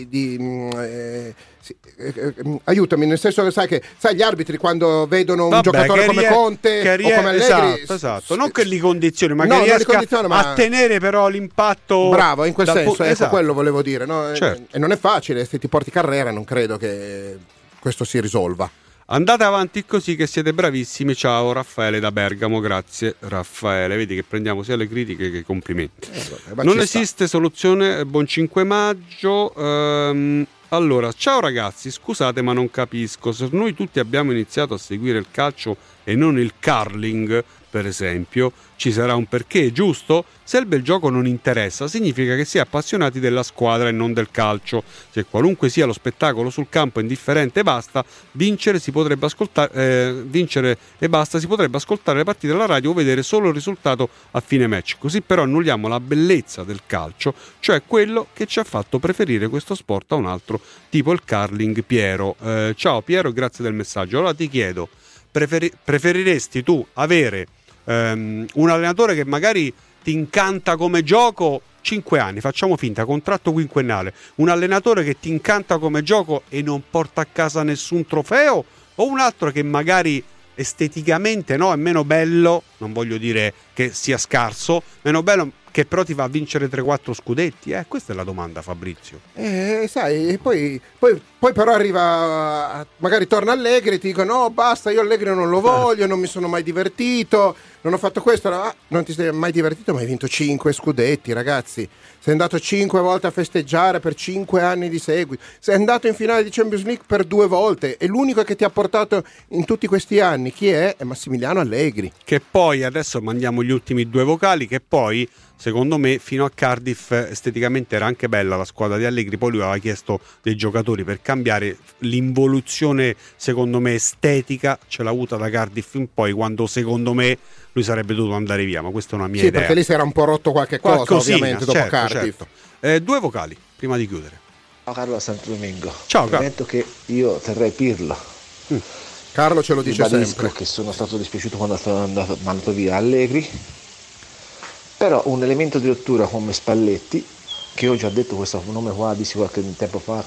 aiutami, nel senso che sai gli arbitri quando vedono un giocatore come Conte o come Allegri, esatto. Non che li condizioni, ma che riesca a tenere però l'impatto. Bravo, in quel senso, quello volevo dire, no? Certo. E non è facile, se ti porti Carrera non credo che questo si risolva. Andate avanti così, che siete bravissimi. Ciao Raffaele da Bergamo. Grazie Raffaele, vedi che prendiamo sia le critiche che i complimenti. Non esiste soluzione. Buon 5 maggio. Allora, ciao ragazzi, scusate ma non capisco, se noi tutti abbiamo iniziato a seguire il calcio e non il curling, per esempio, ci sarà un perché, giusto? Se il bel gioco non interessa, significa che si è appassionati della squadra e non del calcio. Se qualunque sia lo spettacolo sul campo, indifferente e basta, vincere e basta, si potrebbe ascoltare le partite alla radio o vedere solo il risultato a fine match. Così però annulliamo la bellezza del calcio, cioè quello che ci ha fatto preferire questo sport a un altro, tipo il curling. Piero. Ciao Piero, grazie del messaggio. Allora ti chiedo, preferiresti tu avere un allenatore che magari ti incanta come gioco 5 anni, facciamo finta, contratto quinquennale, un allenatore che ti incanta come gioco e non porta a casa nessun trofeo, o un altro che magari esteticamente è meno bello, non voglio dire che sia scarso, meno bello, che però ti va a vincere 3-4 scudetti? Questa è la domanda, Fabrizio. Sai, poi però arriva, magari torna Allegri e ti dico no, basta, io Allegri non lo voglio, non mi sono mai divertito, non ho fatto questo, non ti sei mai divertito, ma hai vinto 5 scudetti, ragazzi. Sei andato 5 volte a festeggiare per 5 anni di seguito. Sei andato in finale di Champions League per 2 volte. E l'unico che ti ha portato in tutti questi anni, chi è? È Massimiliano Allegri. Che poi, adesso mandiamo gli ultimi 2 vocali, che poi, secondo me, fino a Cardiff esteticamente era anche bella la squadra di Allegri. Poi lui aveva chiesto dei giocatori per cambiare. L'involuzione, secondo me, estetica ce l'ha avuta da Cardiff in poi, quando secondo me lui sarebbe dovuto andare via, ma questa è una mia idea. Sì, perché lì si era un po' rotto qualche cosa, ovviamente, dopo certo, Cardiff. Certo. 2 vocali, prima di chiudere. Ciao Carlo da Santo Domingo. Ciao Carlo. Ammetto che io terrei Pirlo. Carlo ce lo dice sempre. Che sono stato dispiaciuto quando è andato via Allegri, però un elemento di rottura come Spalletti, che ho già detto questo nome qua, dissi qualche tempo fa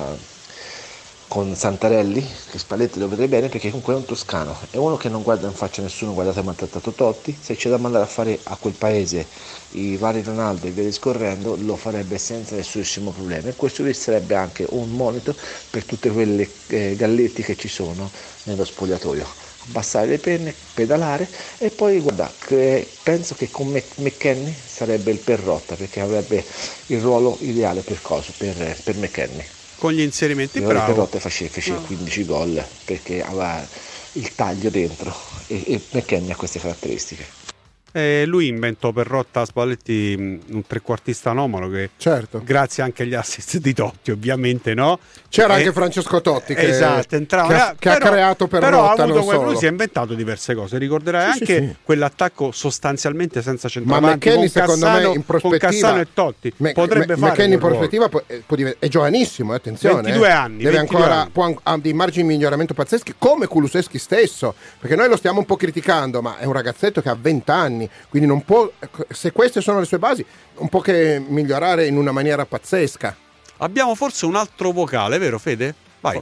con Santarelli, che Spalletti lo vedrei bene perché comunque è un toscano, è uno che non guarda in faccia nessuno, guardate come ha trattato Totti, se c'è da mandare a fare a quel paese i vari Ronaldo e via discorrendo lo farebbe senza nessunissimo problema, e questo sarebbe anche un monito per tutte quelle galletti che ci sono nello spogliatoio. Abbassare le penne, pedalare, e poi guarda, penso che con McKennie sarebbe il Perrotta, perché avrebbe il ruolo ideale per McKennie. Con gli inserimenti, bravo. Perrotta fece 15 gol perché aveva il taglio dentro, e McKennie ha queste caratteristiche. Lui inventò per Rotta Spalletti un trequartista anomalo che, certo, grazie anche agli assist di Totti, ovviamente, no? C'era anche Francesco Totti che, esatto, entrava, che ha creato per Rotta, non solo. Lui si è inventato diverse cose, ricorderai anche quell'attacco sostanzialmente senza ma centravanti McKennie secondo me in prospettiva, con Cassano e Totti potrebbe fare McKennie in prospettiva è giovanissimo, attenzione, 22 anni, deve 22 ancora anni. Ha dei margini di miglioramento pazzeschi, come Kulusevski stesso, perché noi lo stiamo un po' criticando, ma è un ragazzetto che ha 20 anni, quindi non può, se queste sono le sue basi, non può che migliorare in una maniera pazzesca. Abbiamo forse un altro vocale, vero Fede? Vai.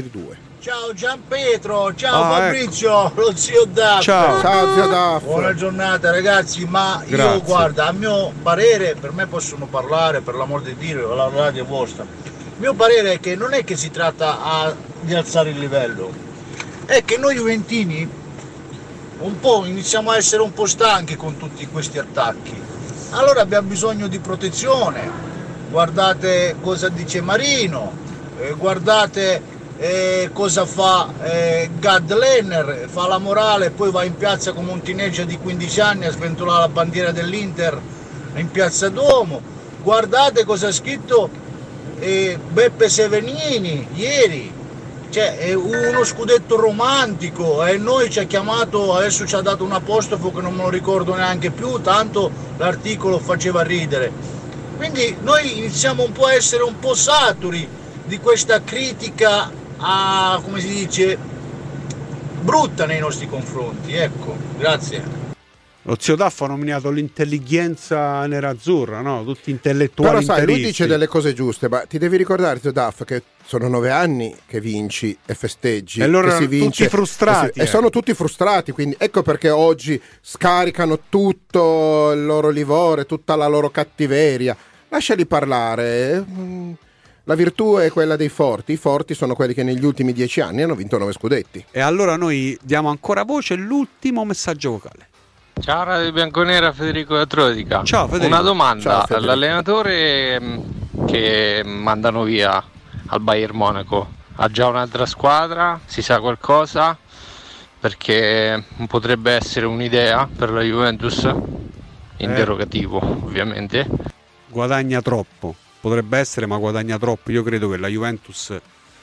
Ciao Gianpietro, ciao Fabrizio, ecco. Lo zio Daff. Ciao zio Daff. Buona giornata ragazzi, ma Grazie. Io guarda, a mio parere, per me possono parlare, per l'amor di Dio, la radio è vostra. Il mio parere è che non è che si tratta di alzare il livello, è che noi juventini un po' iniziamo a essere un po' stanchi con tutti questi attacchi, allora abbiamo bisogno di protezione. Guardate cosa dice Marino, guardate cosa fa Gad Lenner, fa la morale, poi va in piazza come un teenager di 15 anni a sventolare la bandiera dell'Inter in piazza Duomo. Guardate cosa ha scritto Beppe Sevenini ieri, cioè è uno scudetto romantico, e noi ci ha chiamato, adesso ci ha dato un apostrofo che non me lo ricordo neanche più, tanto l'articolo faceva ridere. Quindi noi iniziamo un po' a essere un po' saturi di questa critica come si dice, brutta nei nostri confronti, ecco, grazie. Lo zio Daff ha nominato l'intelligenza nerazzurra, no? Tutti intellettuali. Però sai, lui interisti. dice delle cose giuste, ma ti devi ricordare, zio Daff, che sono 9 anni che vinci e festeggi, e loro che si erano vince, tutti frustrati, e sono tutti frustrati, quindi ecco perché oggi scaricano tutto il loro livore, tutta la loro cattiveria. Lasciali parlare. La virtù è quella dei forti. I forti sono quelli che negli ultimi 10 anni hanno vinto 9 scudetti. E allora noi diamo ancora voce all'ultimo messaggio vocale. Ciao Radio Bianconera, Federico da Trodica. Ciao Federico. Una domanda: Ciao, Federico. L'allenatore che mandano via al Bayern Monaco ha già un'altra squadra? Si sa qualcosa? Perché potrebbe essere un'idea per la Juventus? Interrogativo, ovviamente. Guadagna troppo. Potrebbe essere, ma guadagna troppo. Io credo che la Juventus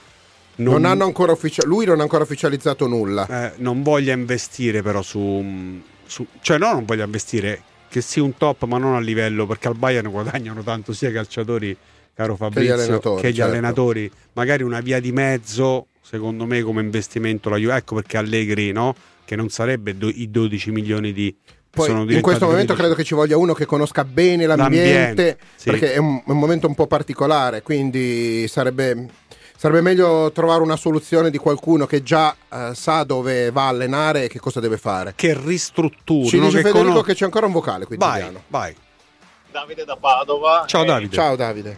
non hanno ancora lui non ha ancora ufficializzato nulla. Non voglia investire però cioè non voglia investire, che sia un top, ma non a livello, perché al Bayern guadagnano tanto sia i calciatori, caro Fabrizio, che gli allenatori. Magari una via di mezzo, secondo me, come investimento la Juventus. Ecco perché Allegri, no? Che non sarebbe i 12 milioni di... Poi in questo momento credo che ci voglia uno che conosca bene l'ambiente sì. Perché è un momento un po' particolare, quindi sarebbe meglio trovare una soluzione di qualcuno che già sa dove va a allenare e che cosa deve fare. Che ristrutturi. Ci dice Federico che c'è ancora un vocale, quindi vai. Davide da Padova. Ciao Davide. Ciao Davide.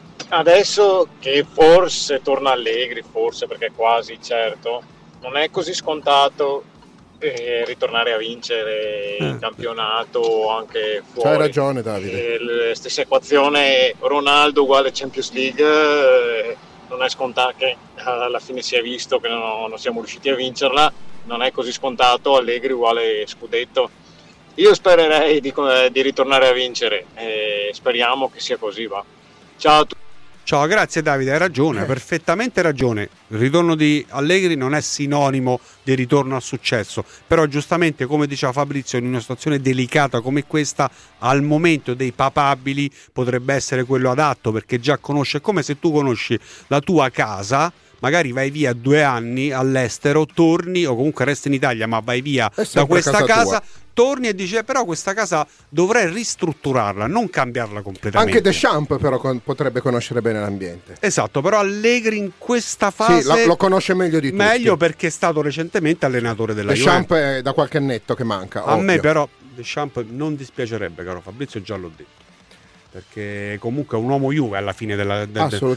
Adesso che forse torna Allegri, forse perché quasi certo, non è così scontato ritornare a vincere in campionato anche fuori. C'hai ragione, Davide. La stessa equazione Ronaldo uguale Champions League, non è scontato, che alla fine si è visto che non siamo riusciti a vincerla, non è così scontato. Allegri uguale scudetto. Io spererei di ritornare a vincere, speriamo che sia così, va. Ciao a tutti. Ciao, grazie Davide, hai ragione, hai perfettamente ragione. Il ritorno di Allegri non è sinonimo di ritorno al successo, però giustamente, come diceva Fabrizio, in una situazione delicata come questa, al momento dei papabili potrebbe essere quello adatto, perché già conosce, è come se tu conosci la tua casa, magari vai via 2 anni all'estero, torni o comunque resti in Italia ma vai via da questa casa, torni e dici però questa casa dovrei ristrutturarla, non cambiarla completamente. Anche Deschamps però potrebbe conoscere bene l'ambiente. Esatto, però Allegri in questa fase sì, lo conosce meglio di tutti. Meglio perché è stato recentemente allenatore della Deschamps Juventus. è da qualche annetto che manca. A me però Deschamps non dispiacerebbe, caro Fabrizio, già l'ho detto. Perché comunque è un uomo Juve alla fine della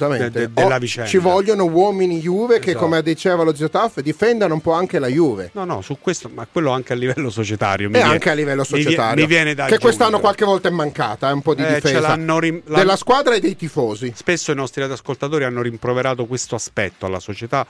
vicenda. Ci vogliono uomini Juve che, come diceva lo zio Taff, difendano un po' anche la Juve. No, su questo, ma quello anche a livello societario. Anche a livello societario. Mi viene da che quest'anno qualche volta è mancata, un po' di difesa della squadra e dei tifosi. Spesso i nostri ascoltatori hanno rimproverato questo aspetto alla società,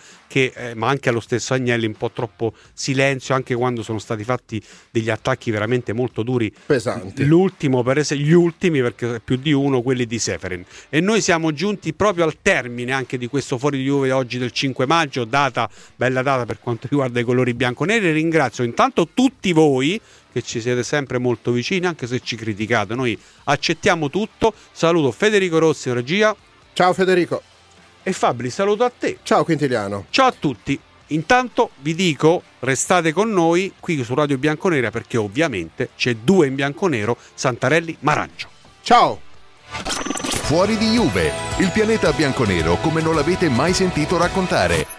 ma anche allo stesso Agnelli, un po' troppo silenzio, anche quando sono stati fatti degli attacchi veramente molto duri. Pesanti. L'ultimo, gli ultimi, perché più di uno, quelli di Seferin. E noi siamo giunti proprio al termine anche di questo Fuori di Juve oggi del 5 maggio, bella data per quanto riguarda i colori bianconeri. Ringrazio intanto tutti voi che ci siete sempre molto vicini, anche se ci criticate, noi accettiamo tutto. Saluto Federico Rossi in regia. Ciao Federico. E Fabri, saluto a te. Ciao Quintiliano. Ciao a tutti. Intanto vi dico, restate con noi qui su Radio Bianconera, perché ovviamente c'è 2 in bianconero, Santarelli Marancio. Ciao. Fuori di Juve, il pianeta bianconero come non l'avete mai sentito raccontare.